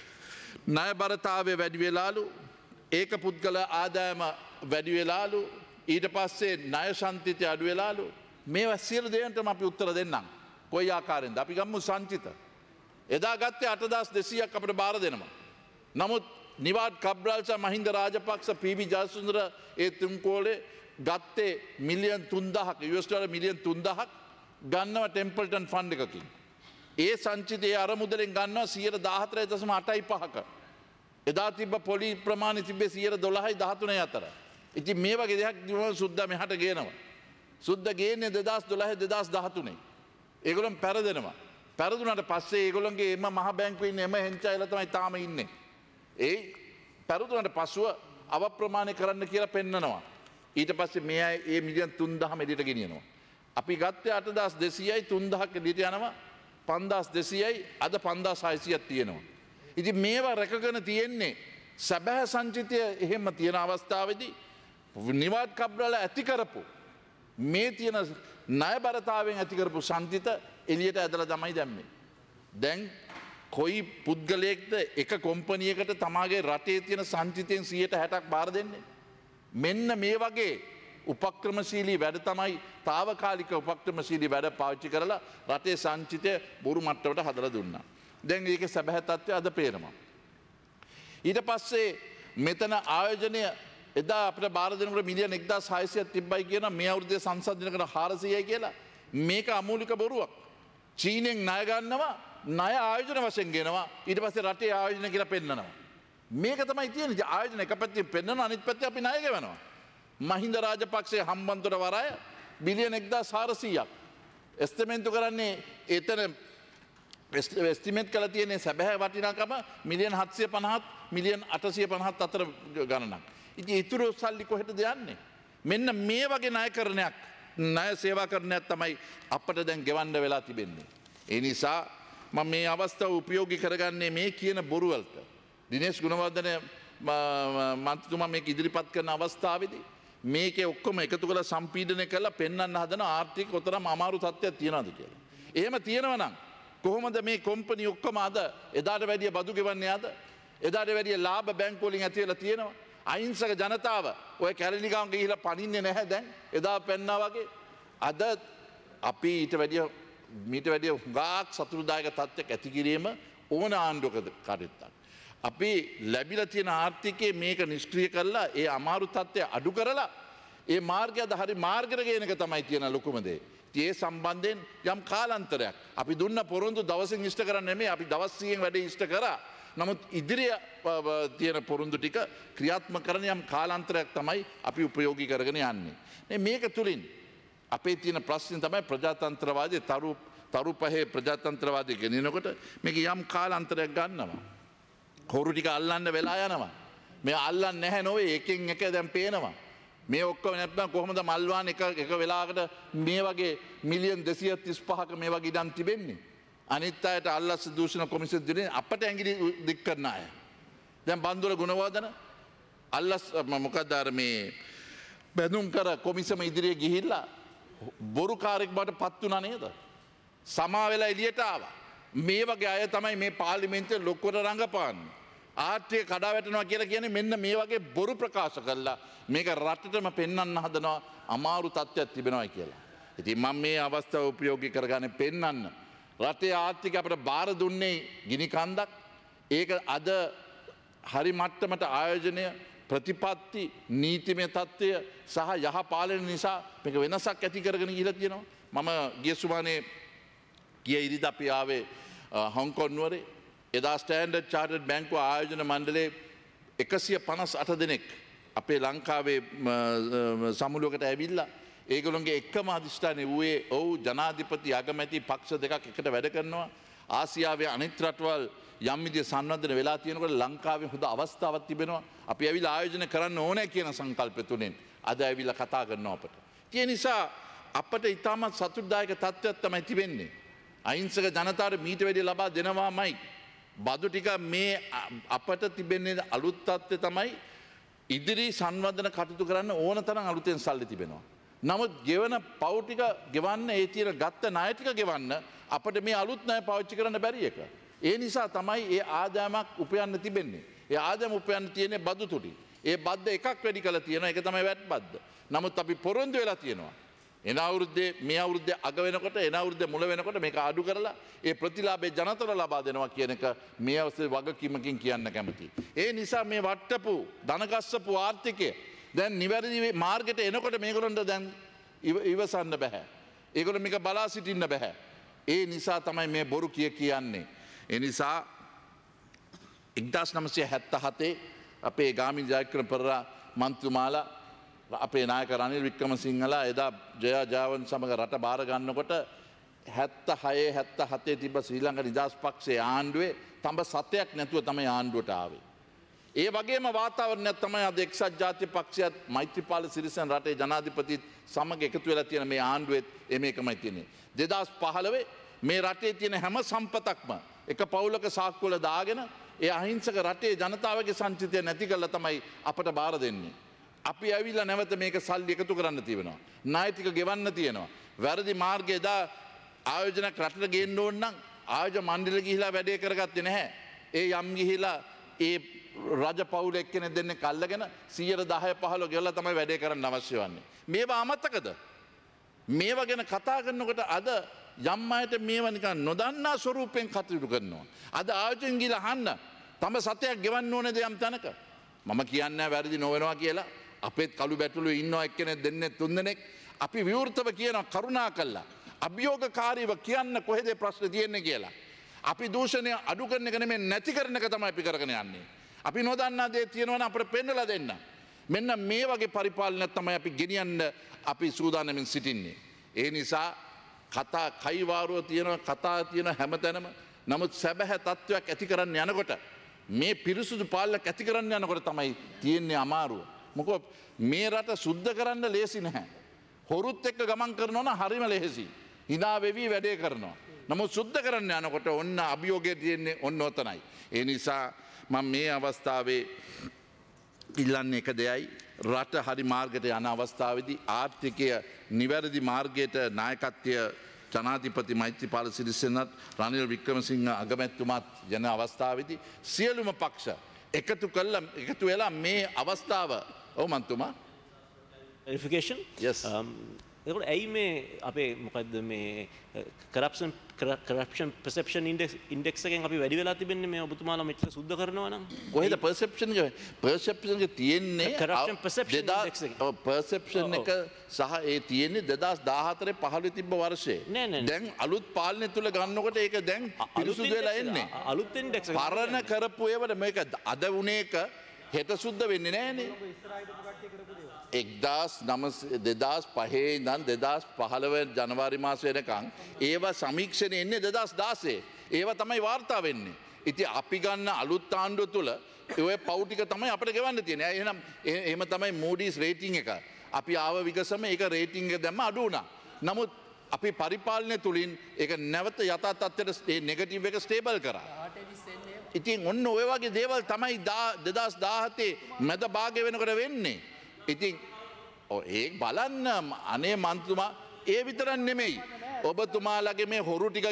ණයබරතාවය වැඩි වෙලාලු, ඒක පුද්ගල ආදායම වැඩි වෙලාලු, ඊට පස්සේ ණය සංචිතය අඩු වෙලාලු. මේවා සියලු දෙයන්ටම අපි උත්තර දෙන්නම්. කොයි ආකාරයෙන්ද? අපි ගමු සංචිත. එදා ගත්තේ 8200ක් අපිට බාර දෙනවා. නමුත් නිවාඩ් කබ්‍රාල්සා මහින්ද රාජපක්ෂ පීබී ජයසුන්දර ඒ තුන්කෝලේ ගත්තේ මිලියන් 3000ක් US ඩොලර් මිලියන් 3000ක් ගන්නවා ටෙම්පල්ටන් ෆන්ඩ් එකකින්. ඒ සංචිතයේ අරමුදලෙන් ගන්නවා 14.85ක. එදා තිබ්බ පොලි ප්‍රමාණය තිබ්බේ 12.13 අතර. ඉතින් මේ වගේ දෙයක් සුද්දා මෙහාට ගේනවා. සුද්ද ගේන්නේ 2012 2013. ඒගොල්ලන් පෙරදෙනවා. පෙරදුනට පස්සේ ඒගොල්ලන්ගේ එම මහ බැංකුවේ ඉන්න එම හෙන්චයිලා තමයි තාම ඉන්නේ. ඒ පෙරදුනට පසුව අවප්‍රමාණය කරන්න කියලා පෙන්නනවා. ඊට පස්සේ මේ අය ඒ මිලියන් 3000 එළියට ගෙනියනවා. අපි ගත්තේ 8200යි 3000ක් එළියට යනවා 5200යි අද 5600ක් තියෙනවා. ඉතින් මේවා රැකගෙන තියෙන්නේ සැබෑ සංචිතය එහෙම තියෙන අවස්ථාවේදී නිවාඩ් කබ්රල ඇති කරපු මේ තියෙන ණයබරතාවෙන් ඇති කරපු සංචිත එළියට ඇදලා තමයි දැම්මේ. දැන් කොයි පුද්ගලයෙක්ද එක කොම්පනියකට තමාගේ රටේ තියෙන සංචිතයෙන් 160ක් බාර දෙන්නේ? මෙන්න මේ වගේ උපක්‍රමශීලී වැඩ තමයි తాවකාලික උපක්‍රමශීලී වැඩ පාවිච්චි කරලා රටේ සංචිතය බොරු මට්ටමට හදලා දුන්නා. දැන් ඒකේ සැබෑ තත්ත්වය අද පේනවා. ඊට පස්සේ මෙතන ආයෝජනය එදා අපිට බාර දෙනකොට මිලියන 1600ක් තිබ්බයි කියන මේ අවුරුද්දේ සංසද් දිනකට 400යි කියලා මේක අමූලික බොරුවක්. චීනෙන් ණය ගන්නවා ණය ආයෝජන වශයෙන් ගෙනවා ඊට පස්සේ රටේ ආයෝජන කියලා පෙන්නනවා. මේක තමයි තියෙන්නේ. ආයෝජන එක පැත්තෙන් පෙන්නනවා අනිත් පැත්තේ අපි ණය ගෙවනවා. මහින්ද රාජපක්ෂේ හම්බන්තොට වරාය බිලියන 1400ක් එස්ටිමේට් කරන්නේ එතන එස්ටිමේට් කළ තියෙන්නේ සැබෑ වටිනාකම මිලියන 750ත් මිලියන 850ත් අතර ගණනක්. ඉතින් ඊතුරු සල්ලි කොහෙටද යන්නේ? මෙන්න මේ වගේ ණයකරණයක් ණය සේවාකරණයක් තමයි අපට දැන් ගෙවන්න වෙලා තිබෙන්නේ. ඒ නිසා මම මේ අවස්ථාව උපයෝගී කරගන්නේ මේ කියන බොරු වලට. දිනේෂ් ගුණවර්ධන මන්ත්‍රීතුමා මේක ඉදිරිපත් කරන අවස්ථාවේදී මේකේ ඔක්කොම එකතු කරලා සම්පීඩනය කරලා පෙන්වන්න හදන ආර්ථික කොතරම් අමාරු තත්ත්වයක් තියනවද කියලා. එහෙම තියෙනවා නම් කොහොමද මේ කොම්පනි ඔක්කොම අද එදාට වැඩිය බදු ගෙවන්නේ අද? එදාට වැඩිය ලාභ බැංකු වලින් ඇති වෙලා තියෙනවා. අහිංසක ජනතාව ඔය කැරලිගම් ගිහිලා පනින්නේ නැහැ දැන්. එදා පෙන්නා වගේ අද අපි ඊට වැඩිය හුඟක් සතුටුදායක තත්ත්වයක් ඇති කිරීම ඕන ආණ්ඩුවක කටයුත්තක්. අපි ලැබිලා තියෙන ආර්ථිකයේ මේක නිෂ්ක්‍රිය කරලා ඒ අමාරු තත්ත්වය අඩු කරලා ඒ මාර්ගයද හරි මාර්ගයට ගේන එක තමයි තියෙන ලොකුම දේ. ඒ සම්බන්ධයෙන් යම් කාලාන්තරයක් අපි දුන්න පොරොන්දු දවසින් ඉෂ්ට කරන්නේ නෙමෙයි අපි දවස් 100න් වැඩේ ඉෂ්ට කරා. නමුත් ඉදිරිය තියෙන පොරොන්දු ටික ක්‍රියාත්මක කරන යම් කාලාන්තරයක් තමයි අපි උපයෝගී කරගෙන යන්නේ. මේක තුලින් අපේ තියෙන ප්‍රශ්නේ තමයි ප්‍රජාතන්ත්‍රවාදී තරු පහේ ප්‍රජාතන්ත්‍රවාදී ගෙනිනකොට මේක යම් කාලාන්තරයක් ගන්නවා. හොරු ටික අල්ලන්න වෙලා යනවා. මේ අල්ලන්නේ නැහැ නෝවේ එකෙන් එක දැන් පේනවා. මේ ඔක්කොම නැත්නම් කොහොමද මල්වාන් එක වෙලාවකට මේ වගේ මිලියන් 235ක මේ වගේ ඉඩම් තිබෙන්නේ. අනිත් අයට අල්ලස් දූෂණ කොමිසම දිනේ අපට ඇඟිලි දික් කරන අය. දැන් බන්දුල ගුණවර්ධන අල්ලස් මොකක්ද අර මේ බැඳුම් කර කොමිසම ඉදිරියේ ගිහිල්ලා බොරුකාරයෙක් බවට පත් වුණා නේද? සමා වෙලා එළියට ආවා. මේ වගේ අය තමයි මේ පාර්ලිමේන්තුවේ ලොකුවට රඟපාන්නේ. ආර්ථික කඩා වැටෙනවා කියලා කියන්නේ මෙන්න මේ වගේ බොරු ප්‍රකාශ කරලා මේක රටටම පෙන්වන්න හදනවා අමාරු තත්ත්වයක් තිබෙනවා කියලා. ඉතින් මම මේ අවස්ථාව උපයෝගී කරගන්නේ පෙන්වන්න. රටේ ආර්ථිකය අපිට බාර දුන්නේ ගිනි කන්දක්. ඒක අද හරි මට්ටමට ආයෝජනය ප්‍රතිපත්ති නීතිමය තත්ත්වය සහ යහ පාලන නිසා මේක වෙනසක් ඇති කරගෙන ගිහිලා තියෙනවා. මම ගිය සුමානේ ගිය ඉරිදා අපි ආවේ හොංකොන් නුවරේ එදා ස්ටෑන්ඩඩ් චාර්ටර්ඩ් බැංකුව ආයෝජන මණ්ඩලයේ 158 දෙනෙක් අපේ ලංකාවේ සමුළුවකට ඇවිල්ලා ඒගොල්ලොන්ගේ එකම අධිෂ්ඨානය වූයේ ඔව් ජනාධිපති අගමැති පක්ෂ දෙකක් එකට වැඩ කරනවා ආසියාවේ අනිත් රටවල් යම් විදිහේ සංවර්ධන වෙලා තියෙනකොට ලංකාවේ හොඳ අවස්ථාවක් තිබෙනවා අපි ඇවිල්ලා ආයෝජන කරන්න ඕනේ කියන සංකල්පය තුලින් අද ඇවිල්ලා කතා කරනවා අපට. ඒ නිසා අපට ඉතාමත් සතුටුදායක තත්ත්වයක් තමයි තිබෙන්නේ. අහිංසක ජනතාවට මීට වැඩි ලබා දෙනවාමයි. බදු ටික මේ අපට තිබෙන්නේ අලුත් තත්ත්වය තමයි ඉදිරි සංවර්ධන කටයුතු කරන්න ඕන තරම් අලුතෙන් සල්ලි තිබෙනවා. නමුත් ගෙවන පව් ටික ගෙවන්න ඒ තියෙන ගත්ත ණය ටික ගෙවන්න අපිට මේ අලුත් ණය පාවිච්චි කරන්න බැරි එක. ඒ නිසා තමයි ඒ ආදායමක් උපයන්න තිබෙන්නේ. ඒ ආදායම උපයන්න තියෙන්නේ බදු තුලින්. ඒ බද්ද එකක් වැඩි කරලා තියෙනවා. ඒක තමයි වැට් බද්ද. නමුත් අපි පොරොන්දු වෙලා තියෙනවා. එන අවුරුද්දේ මේ අවුරුද්දේ අග වෙනකොට එන අවුරුද්දේ මුල වෙනකොට මේක අඩු කරලා ඒ ප්‍රතිලාභේ ජනතර ලබා දෙනවා කියන එක මේ අවස්ථේ වගකීමකින් කියන්න කැමතියි. ඒ නිසා මේ වට්ටපු ධනගස්සපු ආර්ථිකය දැන් නිවැරදි මාර්ගයට එනකොට මේගොල්ලන්ට දැන් ඉවසන්න බෑ. ඒගොල්ලෝ මේක බලා සිටින්න බෑ. ඒ නිසා තමයි මේ බොරු කියන්නේ. ඒ නිසා 1977 අපේ ගාමිණී ජයක්‍රම පෙරේරා මන්ත්‍රීතුමාලා අපේ නායක රනිල් වික්‍රමසිංහලා එදා ජයා ජයවර්ධන සමග රට බාර ගන්නකොට 76 77 තිබ්බ ශ්‍රී ලංකා නිදහස් පක්ෂයේ ආණ්ඩුවේ තඹ සතයක් නැතුව තමයි ආණ්ඩුවට ආවේ. ඒ වගේම වාතාවරණයක් තමයි අද එක්සත් ජාතික පක්ෂයත් මෛත්‍රීපාල සිරිසේන රටේ ජනාධිපතිත් සමග එකතු වෙලා තියෙන මේ ආණ්ඩුවෙත් මේකමයි තියෙන්නේ. 2015 මේ රටේ තියෙන හැම සම්පතක්ම එක පවුලක සාක්කුවල දාගෙන ඒ අහිංසක රටේ ජනතාවගේ සංචිතය නැති කරලා තමයි අපට බාර දෙන්නේ. අපි ඇවිල්ලා නැවත මේක සල්ලි එකතු කරන්න තියෙනවා. ණය ටික ගෙවන්න තියෙනවා. වැරදි මාර්ගයේ දා ආයෝජනයක් රටට ගේන්න ඕන නම් ආයෝජන මණ්ඩලෙ ගිහිලා වැඩේ කරගත්තේ නැහැ. ඒ යම් ගිහිලා ඒ රජ පවුල එක්කෙනෙක් දෙන්නෙක් අල්ලගෙන 10% 15 ගෙවලා තමයි වැඩේ කරන්න අවශ්‍ය වන්නේ. මේවා අමතකද? මේවා ගැන කතා කරනකොට අද යම් අයට මේවා නිකන් නොදන්නා ස්වරූපයෙන් කටයුතු කරනවා. අද ආයෝජන ගිහිලා අහන්න තම සතයක් ගෙවන්න ඕනේද යම් තැනක? මම කියන්නේ වැරදි නොවෙනවා කියලා. අපේත් කළු බැටළුව ඉන්නවා එක්කෙනෙක් දෙන්නෙක් තුන් දෙනෙක්. අපි විවෘතව කියනවා කරුණා කළා. අභියෝගකාරීව කියන්න කොහෙද ප්‍රශ්න තියෙන්නේ කියලා. අපි දූෂණය අඩු කරන එක නෙමෙයි නැති කරන එක තමයි අපි කරගෙන යන්නේ. අපි නොදන්නා දේ තියෙනවා නම් අපිට පෙන්නලා දෙන්න. මෙන්න මේ වගේ පරිපාලනයක් තමයි අපි ගෙනියන්න අපි සූදානම්ින් සිටින්නේ. ඒ නිසා කතා කයිවාරුව තියෙන කතා තියෙන හැමතැනම නමුත් සැබෑ තත්ත්වයක් ඇති කරන්න යනකොට මේ පිරිසුදු පාලනයක් ඇති කරන්න යනකොට තමයි තියෙන්නේ අමාරුව. මොකද මේ රට සුද්ධ කරන්න ලේසි නැහැ. හොරුත් එක්ක ගමන් කරනවා නම් හරිම ලේසි. hina වෙවි වැඩේ කරනවා. නමුත් සුද්ධ කරන්න යනකොට ඔන්න අභියෝගය තියෙන්නේ ඔන්න ඔතනයි. ඒ නිසා මම මේ අවස්ථාවේ ඉල්ලන්නේ එක දෙයයි රට හරි මාර්ගයට යන අවස්ථාවේදී ආර්ථිකය නිවැරදි මාර්ගයට නායකත්වය ජනාධිපති මෛත්‍රීපාල සිරිසේනත් රනිල් වික්‍රමසිංහ අගමැතිතුමාත් යන අවස්ථාවේදී සියලුම පක්ෂ එකතු වෙලා මේ අවස්ථාව ඔව් මන්තුමා verification yes එතකොට ඇයි මේ අපේ මොකද්ද මේ කරප්ෂන් perception index එකෙන් අපි වැඩි වෙලා තිබෙන්නේ මේ ඔබතුමාලා මෙච්චර සුද්ධ කරනවා නම් කොහෙද perception එක තියෙන්නේ corruption perception index එක perception එක සහ ඒ තියෙන්නේ 2014 15 තිබ්බ වර්ෂයේ දැන් අලුත් පාලනය තුල ගන්නකොට ඒක දැන් පිරිසුදු වෙලා එන්නේ අලුත් index එක පරණ කරපු ඒවට මේක අද වුණේ එක හෙට සුද්ධ වෙන්නේ නැහනේ 2005 ඉඳන් 2015 ජනවාරි මාසය වෙනකන් ඒවා සමීක්ෂණය එන්නේ 2016 ඒවා තමයි වාර්තා වෙන්නේ. ඉතින් අපි ගන්න අලුත් ආණ්ඩුව තුල ඔය පව් ටික තමයි අපිට ගෙවන්න තියෙන්නේ. එහෙනම් එහෙම තමයි Moody's රේටින් එක. අපි ආව විගසම ඒක රේටින් එක දැම්ම අඩු වුණා. නමුත් අපි පරිපාලනය තුලින් ඒක නැවත යථා තත්ත්වයට ඒ නෙගටිව් එක ස්ටේබල් කරා. ඉතින් ඔන්න ඔය වගේ දේවල් තමයි 2017 මැද භාගය වෙනකොට වෙන්නේ. ඉතින් ඒ බලන්න අනේ මන්තුමා ඒ විතරක් නෙමෙයි ඔබතුමාලගේ මේ හොරු ටික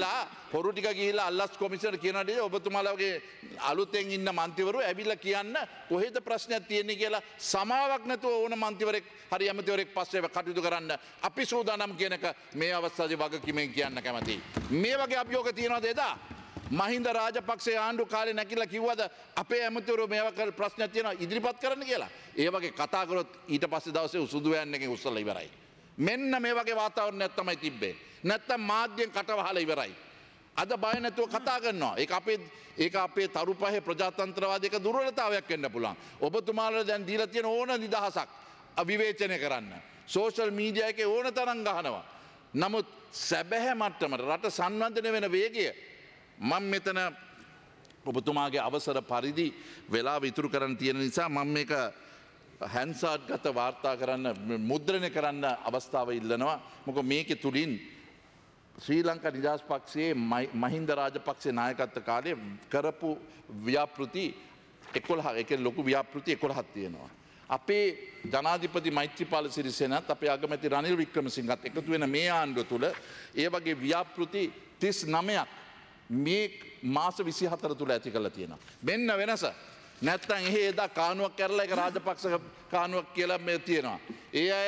ගිහිල්ලා අල්ලස් කොමිසම කියනට ඔබතුමාලගේ අලුතෙන් ඉන්න මන්ත්‍රීවරු ඇවිල්ලා කියන්න කොහෙද ප්‍රශ්නයක් තියෙන්නේ කියලා සමාවක් නැතුව ඕන මන්ත්‍රීවරයෙක් හරි ඇමතිවරයෙක් පස්සේ කටයුතු කරන්න අපි සූදානම් කියන එක මේ අවස්ථාවේ වගකීමෙන් කියන්න කැමතියි. මේ වගේ අභියෝග තියනවාද එදා? මහින්ද රාජපක්ෂේ ආණ්ඩු කාලේ නැකිලා කිව්වද අපේ ඇමතිවරු මේවා ප්‍රශ්නයක් තියෙනවා ඉදිරිපත් කරන්න කියලා. ඒ වගේ කතා කරොත් ඊට පස්සේ දවසේ උසුදු වෑන් එකෙන් උස්සලා ඉවරයි. මෙන්න මේ වගේ වාතාවරණයක් තමයි තිබ්බේ. නැත්තම් මාධ්‍යෙන් කටවහලා ඉවරයි. අද බය නැතුව කතා කරනවා. ඒක අපේ තරු පහේ ප්‍රජාතන්ත්‍රවාදයක දුර්වලතාවයක් වෙන්න පුළුවන්. ඔබතුමාලා දැන් දීලා තියෙන ඕන නිදහසක් අවිවේචනය කරන්න. සෝෂල් මීඩියා එකේ ඕන තරම් ගහනවා. නමුත් සැබෑ මට්ටමට රට සංවර්ධනය වෙන වේගය මම මෙතන ඔබතුමාගේ අවසර පරිදි වෙලාව ඉතුරු කරන්න තියෙන නිසා මම මේක හැන්සාඩ් ගත වාර්තා කරන්න මුද්‍රණය කරන්න අවස්ථාව ඉල්ලනවා. මොකද මේකේ තුලින් ශ්‍රී ලංකා නිදහස් පක්ෂයේ මහින්ද රාජපක්ෂ නායකත්ව කාලේ කරපු ව්‍යාපෘති 11 ඒක ලොකු ව්‍යාපෘති 11ක් තියෙනවා. අපේ ජනාධිපති මෛත්‍රීපාල සිරිසේනත් අපේ අගමැති රනිල් වික්‍රමසිංහත් එකතු වෙන මේ ආණ්ඩුව තුල ඒ වගේ ව්‍යාපෘති 39ක් මේ මාස 24 තුල ඇති කරලා තියෙනවා. මෙන්න වෙනස. නැත්තම් එහෙ එදා කානුවක් කරලා ඒක රාජපක්ෂ කානුවක් කියලා මේ තියෙනවා. ඒ අය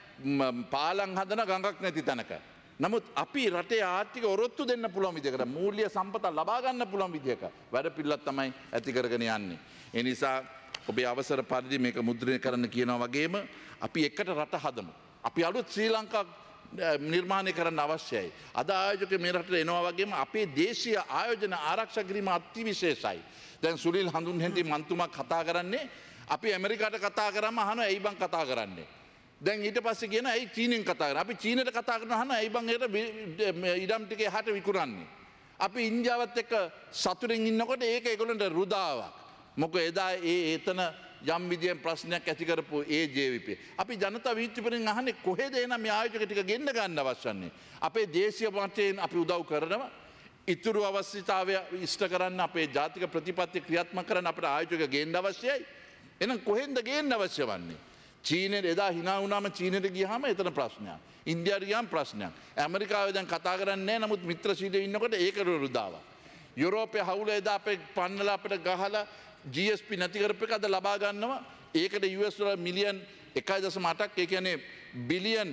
පාලම් හදන ගඟක් නැති තැනක. නමුත් අපි රටේ ආර්ථික ඔරොත්තු දෙන්න පුළුවන් විදිහකට මූල්‍ය සම්පත ලබා ගන්න පුළුවන් විදිහක වැඩ පිළිවෙලක් තමයි ඇති කරගෙන යන්නේ. ඒ නිසා ඔබේ අවසර පරිදි මේක මුද්‍රණය කරන්න කියනවා වගේම අපි එකට රට හදමු. අපි අලුත් ශ්‍රී ලංකා නිර්මාණය කරන්න අවශ්‍යයි. අද ආයෝජක මේ රටට එනවා වගේම අපේ දේශීය ආයෝජන ආරක්ෂා කිරීම අතිවිශේෂයි. දැන් සුනිල් හඳුන්හෙන්ටි මන්තුමා කතා කරන්නේ අපි ඇමරිකාට කතා කරම අහන ඇයි බං කතා කරන්නේ. දැන් ඊට පස්සේ කියන ඇයි චීනෙන් කතා කරන්නේ. අපි චීනට කතා කරන අහන ඇයි බං ඒකට ඉඩම් ටික එහාට විකුණන්නේ. අපි ඉන්දියාවත් එක්ක සතුටින් ඉන්නකොට ඒක ඒගොල්ලන්ට රුදාවක්. මොකද එදා එතන යම් විදියෙන් ප්‍රශ්නයක් ඇති කරපු ඒ ජේවිප. අපි ජනතා විමුක්තිපෙරෙන් අහන්නේ කොහෙද එන මේ ආයෝජක ටික ගෙන්න ගන්න අවශ්‍යන්නේ. අපේ දේශීය මට්ටමින් අපි උදව් කරනවා. ඉතුරු අවශ්‍යතාවය ඉෂ්ට කරන්න අපේ ජාතික ප්‍රතිපත්ති ක්‍රියාත්මක කරන්න අපිට ආයෝජක ගේන්න අවශ්‍යයි. එහෙනම් කොහෙන්ද ගේන්න අවශ්‍ය වන්නේ? චීනෙට එදා hina වුණාම චීනෙට ගියාම එතන ප්‍රශ්නයක්. ඉන්දියාවට ගියාම ප්‍රශ්නයක්. ඇමරිකාවේ දැන් කතා කරන්නේ නැහැ. නමුත් මිත්‍රශීලීව ඉන්නකොට ඒක රුදාවක්. යුරෝපයේ හවුල එදා අපේ පන්නලා අපිට ගහලා GSP නැති කරපු එක අද ලබා ගන්නවා. ඒකට US ඩොලර් මිලියන් 1.8ක් ඒ කියන්නේ බිලියන්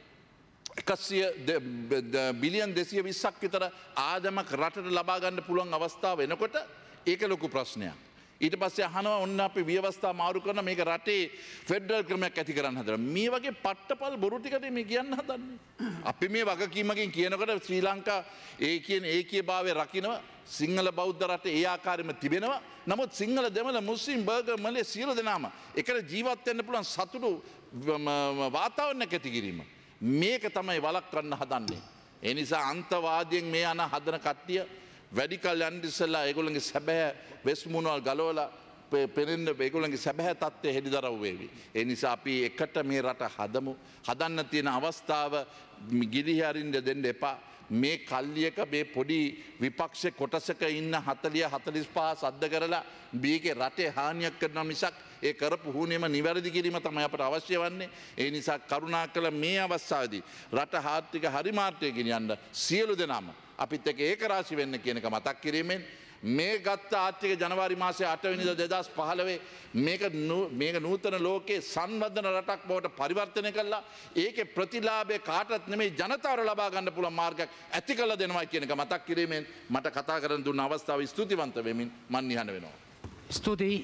100 බිලියන් 220ක් විතර ආදමක් රටට ලබා ගන්න පුළුවන් අවස්ථාව වෙනකොට ඒක ලොකු ප්‍රශ්නයක්. ඊට පස්සේ අහනවා ඔන්න අපි ව්‍යවස්ථා මාරු කරන මේක රටේ ෆෙඩරල් ක්‍රමයක් ඇති කරන්න හදනවා. මේ වගේ පට්ටපල් බොරු ටිකට මේ කියන්න හදන්නේ. අපි මේ වගකීමකින් කියනකොට ශ්‍රී ලංකා ඒකීයභාවය රකින්නවා. සිංහල බෞද්ධ රට ඒ ආකාරයෙන්ම තිබෙනවා. නමුත් සිංහල දෙමළ මුස්ලිම් බර්ගර් මලේ සියලු දෙනාම එකට ජීවත් වෙන්න පුළුවන් සතුටු වාතාවරණයක් ඇති කිරීම. මේක තමයි වළක්වන්න හදන්නේ. ඒ නිසා අන්තවාදයෙන් මේ යන හදන කට්ටිය වැඩි කල් යන්න ඉස්සෙල්ලා ඒගොල්ලන්ගේ සැබෑ වෙස්මුණුවල් ගලවලා පෙරෙන්න ඒගොල්ලන්ගේ සැබෑ තත්ත්වය හෙළිදරව් වේවි. ඒ නිසා අපි එකට මේ රට හදමු. හදන්න තියෙන අවස්ථාව ගිලිහි අරින්න දෙන්න එපා. මේ කල්ලියක මේ පොඩි විපක්ෂ කොටසක ඉන්න 40 45 සද්ද කරලා මේකේ රටේ හානියක් කරනවා මිසක් ඒ කරපු හුනේම නිවැරදි කිරීම තමයි අපට අවශ්‍ය වන්නේ. ඒ නිසා කරුණාකර මේ අවස්ථාවේදී රට ආර්ථික හරි මාර්ගයේ ගෙනියන්න සියලු දෙනාම අපිත් එක්ක ඒකරාශී වෙන්න කියන එක මතක් කිරීමෙන් මේ ගත්ත ආර්ථික ජනවාරි මාසේ 8 වෙනිදා 2015 මේක නූතන ලෝකයේ සංවර්ධන රටක් බවට පරිවර්තනය කළා. ඒකේ ප්‍රතිලාභය කාටවත් නෙමෙයි ජනතාවට ලබා ගන්න පුළුවන් මාර්ගයක් ඇති කළ දෙනවා කියන එක මතක් කිරීමෙන් මට කතා කරන්න දුන්න අවස්ථාව ස්තුතිවන්ත වෙමින් මන් නිහඬ වෙනවා. ස්තුතියි.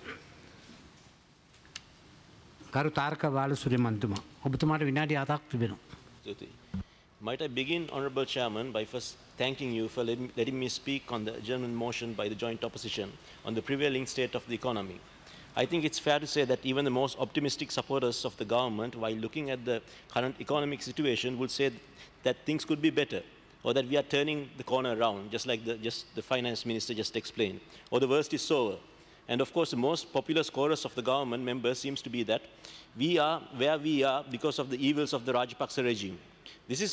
ගරු තාරක බාලසූරිය මන්තුමා. ඔබතුමාට විනාඩි 7ක් තිබෙනවා. ස්තුතියි. Might I begin, Honourable Chairman, by first thanking you for letting me speak on the adjournment motion by the joint opposition on the prevailing state of the economy. I think it's fair to say that even the most optimistic supporters of the government, while looking at the current economic situation, would say that things could be better, or that we are turning the corner around, just like the finance minister just explained, or the worst is over. And of course, the most popular chorus of the government members seems to be that we are where we are because of the evils of the Rajapaksa regime. This,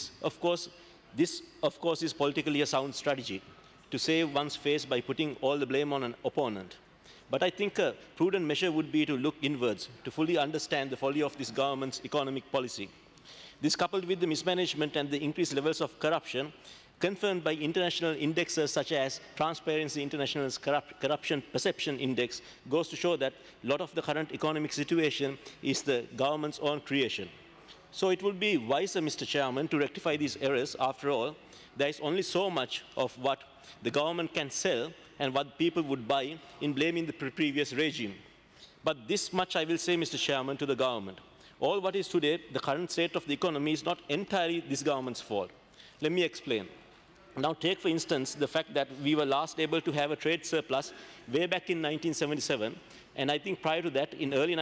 of course, is politically a sound strategy to save one's face by putting all the blame on an opponent. But I think a prudent measure would be to look inwards to fully understand the folly of this government's economic policy. This, coupled with the mismanagement and the increased levels of corruption confirmed by international indexes such as Transparency International's Corruption Perception Index, goes to show that a lot of the current economic situation is the government's own creation. So it would be wiser, Mr. Chairman, to rectify these errors. After all, there is only so much of what the government can sell and what people would buy in blaming the previous regime. But this much I will say, Mr. Chairman, to the government. All what is today, the current state of the economy, is not entirely this government's fault. Let me explain. Now take, for instance, the fact that we were last able to have a trade surplus way back in 1977, and I think prior to that, in early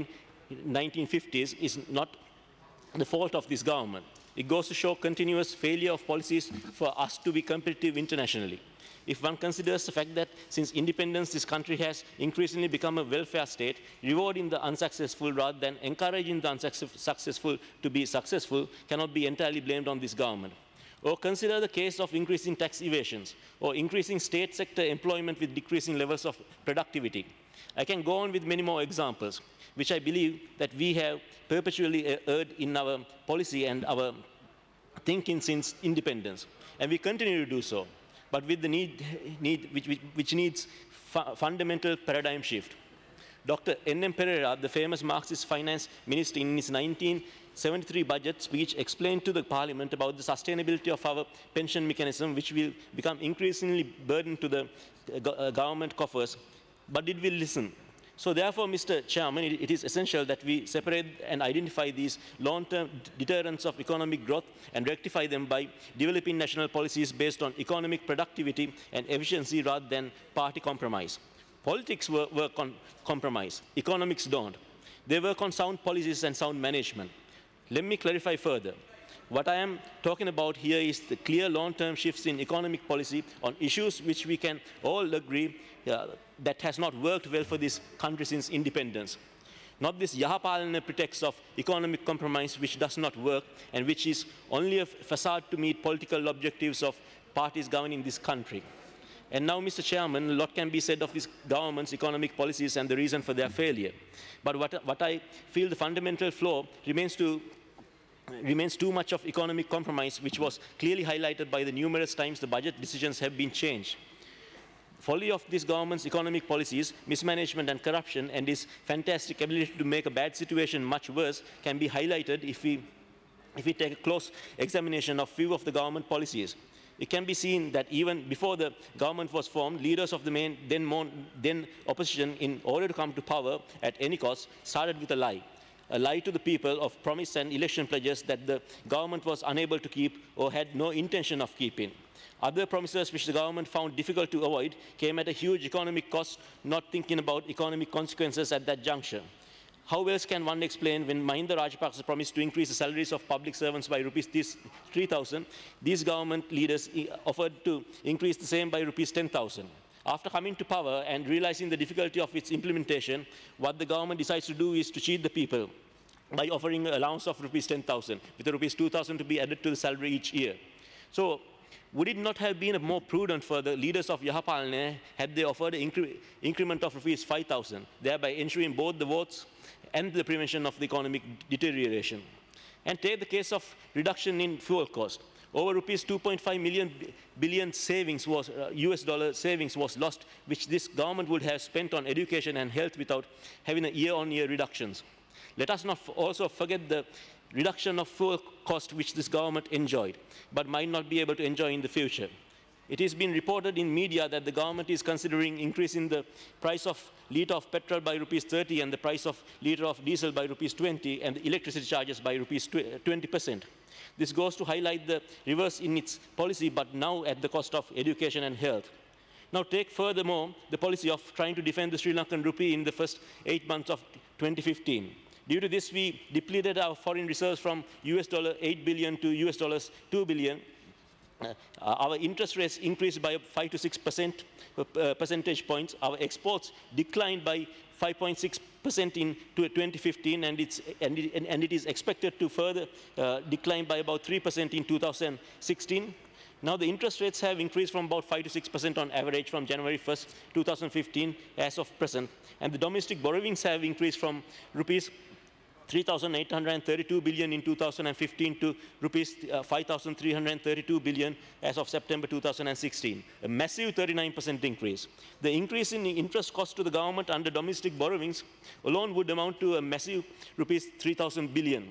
1950s, is not the fault of this government. It goes to show continuous failure of policies for us to be competitive internationally. If one considers the fact that since independence, this country has increasingly become a welfare state, rewarding the unsuccessful rather than encouraging the unsuccessful to be successful cannot be entirely blamed on this government. Or consider the case of increasing tax evasions, or increasing state sector employment with decreasing levels of productivity. I can go on with many more examples, which I believe that we have perpetually erred in our policy and our thinking since independence. And we continue to do so, but with the which needs fundamental paradigm shift. Dr. N.M. Pereira, the famous Marxist finance minister, in his 1973 budget speech explained to the parliament about the sustainability of our pension mechanism, which will become increasingly burden to the government coffers. But did we listen? So therefore, Mr. Chairman, it is essential that we separate and identify these long-term deterrents of economic growth and rectify them by developing national policies based on economic productivity and efficiency rather than party compromise. Politics work on compromise. Economics don't. They work on sound policies and sound management. Let me clarify further. What I am talking about here is the clear long-term shifts in economic policy on issues which we can all agree that has not worked well for this country since independence. Not this Yahapalana pretext of economic compromise which does not work and which is only a facade to meet political objectives of parties governing this country. And now, Mr. Chairman, a lot can be said of this government's economic policies and the reason for their failure. But what I feel the fundamental flaw remains too much of economic compromise, which was clearly highlighted by the numerous times the budget decisions have been changed. Folly of this government's economic policies, mismanagement and corruption, and its fantastic ability to make a bad situation much worse can be highlighted if we take a close examination of few of the government policies. It can be seen that even before the government was formed, leaders of the then opposition, in order to come to power at any cost, started with a lie to the people of promise and election pledges that the government was unable to keep or had no intention of keeping. Other promises which the government found difficult to avoid came at a huge economic cost, not thinking about economic consequences at that juncture. How else can one explain when Mahinda Rajapaksa promised to increase the salaries of public servants by rupees 3,000, these government leaders offered to increase the same by rupees 10,000. After coming to power and realizing the difficulty of its implementation, what the government decides to do is to cheat the people by offering an allowance of rupees 10,000, with rupees 2,000 to be added to the salary each year. So, would it not have been more prudent for the leaders of Yahapalana had they offered an increment of rupees 5,000, thereby ensuring both the votes and the prevention of the economic deterioration? And take the case of reduction in fuel cost. Over rupees 2.5 billion savings was US dollar savings was lost, which this government would have spent on education and health without having a year-on-year reductions. Let us not also forget the reduction of fuel cost which this government enjoyed, but might not be able to enjoy in the future. It has been reported in media that the government is considering increasing the price of litre of petrol by rupees 30 and the price of litre of diesel by rupees 20 and the electricity charges by rupees 20%. This goes to highlight the reverse in its policy, but now at the cost of education and health. Now take furthermore the policy of trying to defend the Sri Lankan rupee in the first 8 months of 2015. Due to this, we depleted our foreign reserves from US $8 billion to US $2 billion. Our interest rates increased by 5 to 6% percentage points. Our exports declined by 5.6% in 2015, and it is expected to further decline by about 3% in 2016. Now the interest rates have increased from about 5 to 6% on average from January 1st, 2015 as of present, and the domestic borrowings have increased from rupees 3,832 billion in 2015 to rupees 5,332 billion as of September 2016, a massive 39% increase. The increase in the interest cost to the government under domestic borrowings alone would amount to a massive rupees 3,000 billion.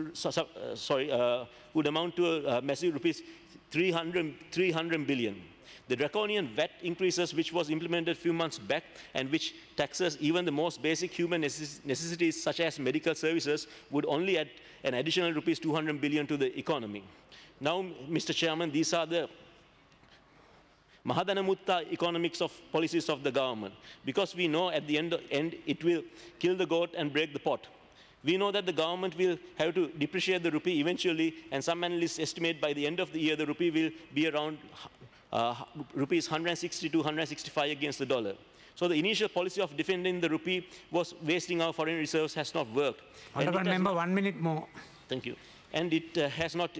Would amount to a massive rupees 300 billion. The draconian VAT increases which was implemented a few months back and which taxes even the most basic human necessities such as medical services would only add an additional rupees 200 billion to the economy. Now, Mr. Chairman, these are the Mahadanamutta economics of policies of the government, because we know at the end it will kill the goat and break the pot. We know that the government will have to depreciate the rupee eventually, and some analysts estimate by the end of the year the rupee will be around rupees 160 to 165 against the dollar. So the initial policy of defending the rupee was wasting our foreign reserves has not worked. Honourable Member, 1 minute more. Thank you. And it has not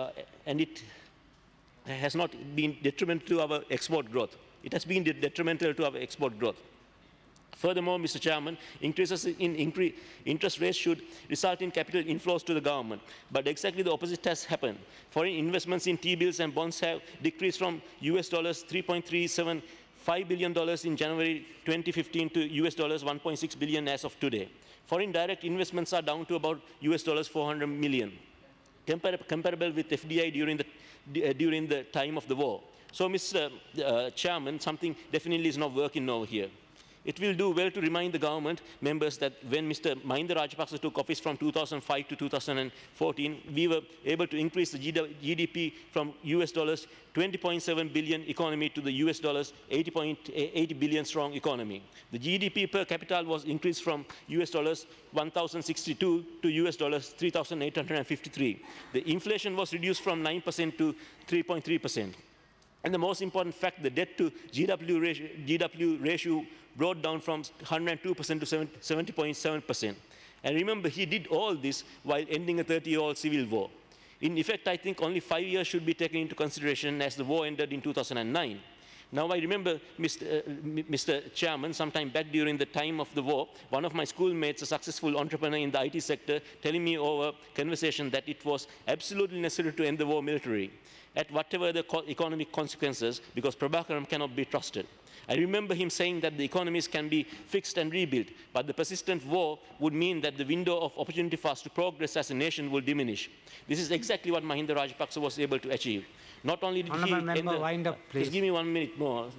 been detrimental to our export growth. It has been detrimental to our export growth. Furthermore, Mr. Chairman, increases in interest rates should result in capital inflows to the government, but exactly the opposite has happened. Foreign investments in T-bills and bonds have decreased from US $3.375 billion in January 2015 to US $1.6 billion as of today. Foreign direct investments are down to about US $400 million, comparable with FDI during the time of the war. So, Mr. Chairman, something definitely is not working over here. it will do well to remind the government members that when Mr. Mahinda Rajapaksa took office from 2005 to 2014, we were able to increase the GDP from US dollars 20.7 billion economy to the US dollars 80.80 billion strong economy. The GDP per capita was increased from US dollars 1,062 to US dollars 3,853. The inflation was reduced from 9% to 3.3%. And the most important fact, the debt to GW ratio brought down from 102% to 70.7%. And remember, he did all this while ending a 30-year-old civil war. In effect, I think only 5 years should be taken into consideration as the war ended in 2009. Now, I remember, Mr. Chairman, sometime back during the time of the war, one of my schoolmates, a successful entrepreneur in the IT sector, telling me over conversation that it was absolutely necessary to end the war militarily, at whatever the economic consequences, because Prabhakaran cannot be trusted. I remember him saying that the economies can be fixed and rebuilt, but the persistent war would mean that the window of opportunity for us to progress as a nation will diminish. This is exactly what Mahinda Rajapaksa was able to achieve. Not only did Honourable member, wind up, please. Just give me 1 minute more.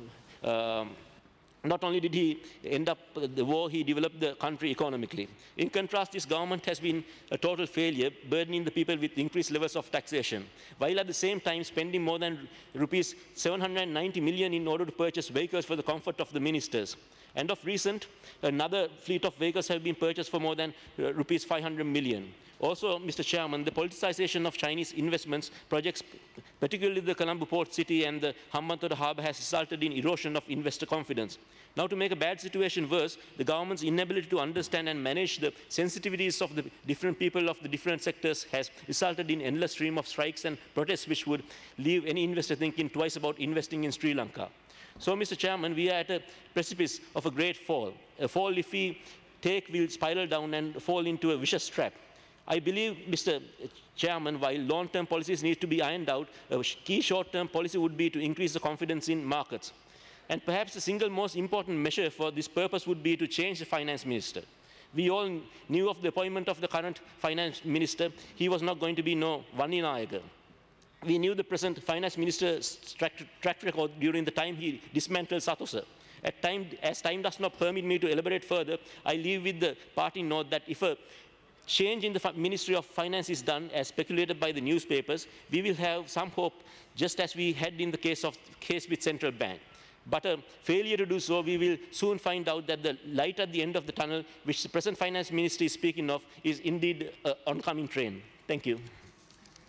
Not only did he end up the war, he developed the country economically. In contrast, this government has been a total failure, burdening the people with increased levels of taxation, while at the same time spending more than rupees 790 million in order to purchase vehicles for the comfort of the ministers. And of recent, another fleet of vehicles have been purchased for more than rupees 500 million. Also, Mr. Chairman, the politicization of Chinese investments projects, particularly the Colombo Port City and the Hambantota Harbour, has resulted in erosion of investor confidence. Now, to make a bad situation worse, the government's inability to understand and manage the sensitivities of the different people of the different sectors has resulted in endless stream of strikes and protests which would leave any investor thinking twice about investing in Sri Lanka. So, Mr. Chairman, we are at a precipice of a great fall. A fall, if we take, will spiral down and fall into a vicious trap. I believe, Mr. Chairman, while long-term policies need to be ironed out, a key short-term policy would be to increase the confidence in markets. And perhaps the single most important measure for this purpose would be to change the finance minister. We all knew of the appointment of the current finance minister. He was not going to be no Vani Nayaka. We knew the present finance minister's track record during the time he dismantled Satosa. As time does not permit me to elaborate further, I leave with the parting note that if a change in the Ministry of Finance is done, as speculated by the newspapers, we will have some hope, just as we had in the case with Central Bank. But a failure to do so, we will soon find out that the light at the end of the tunnel, which the present Finance Ministry is speaking of, is indeed an oncoming train. Thank you.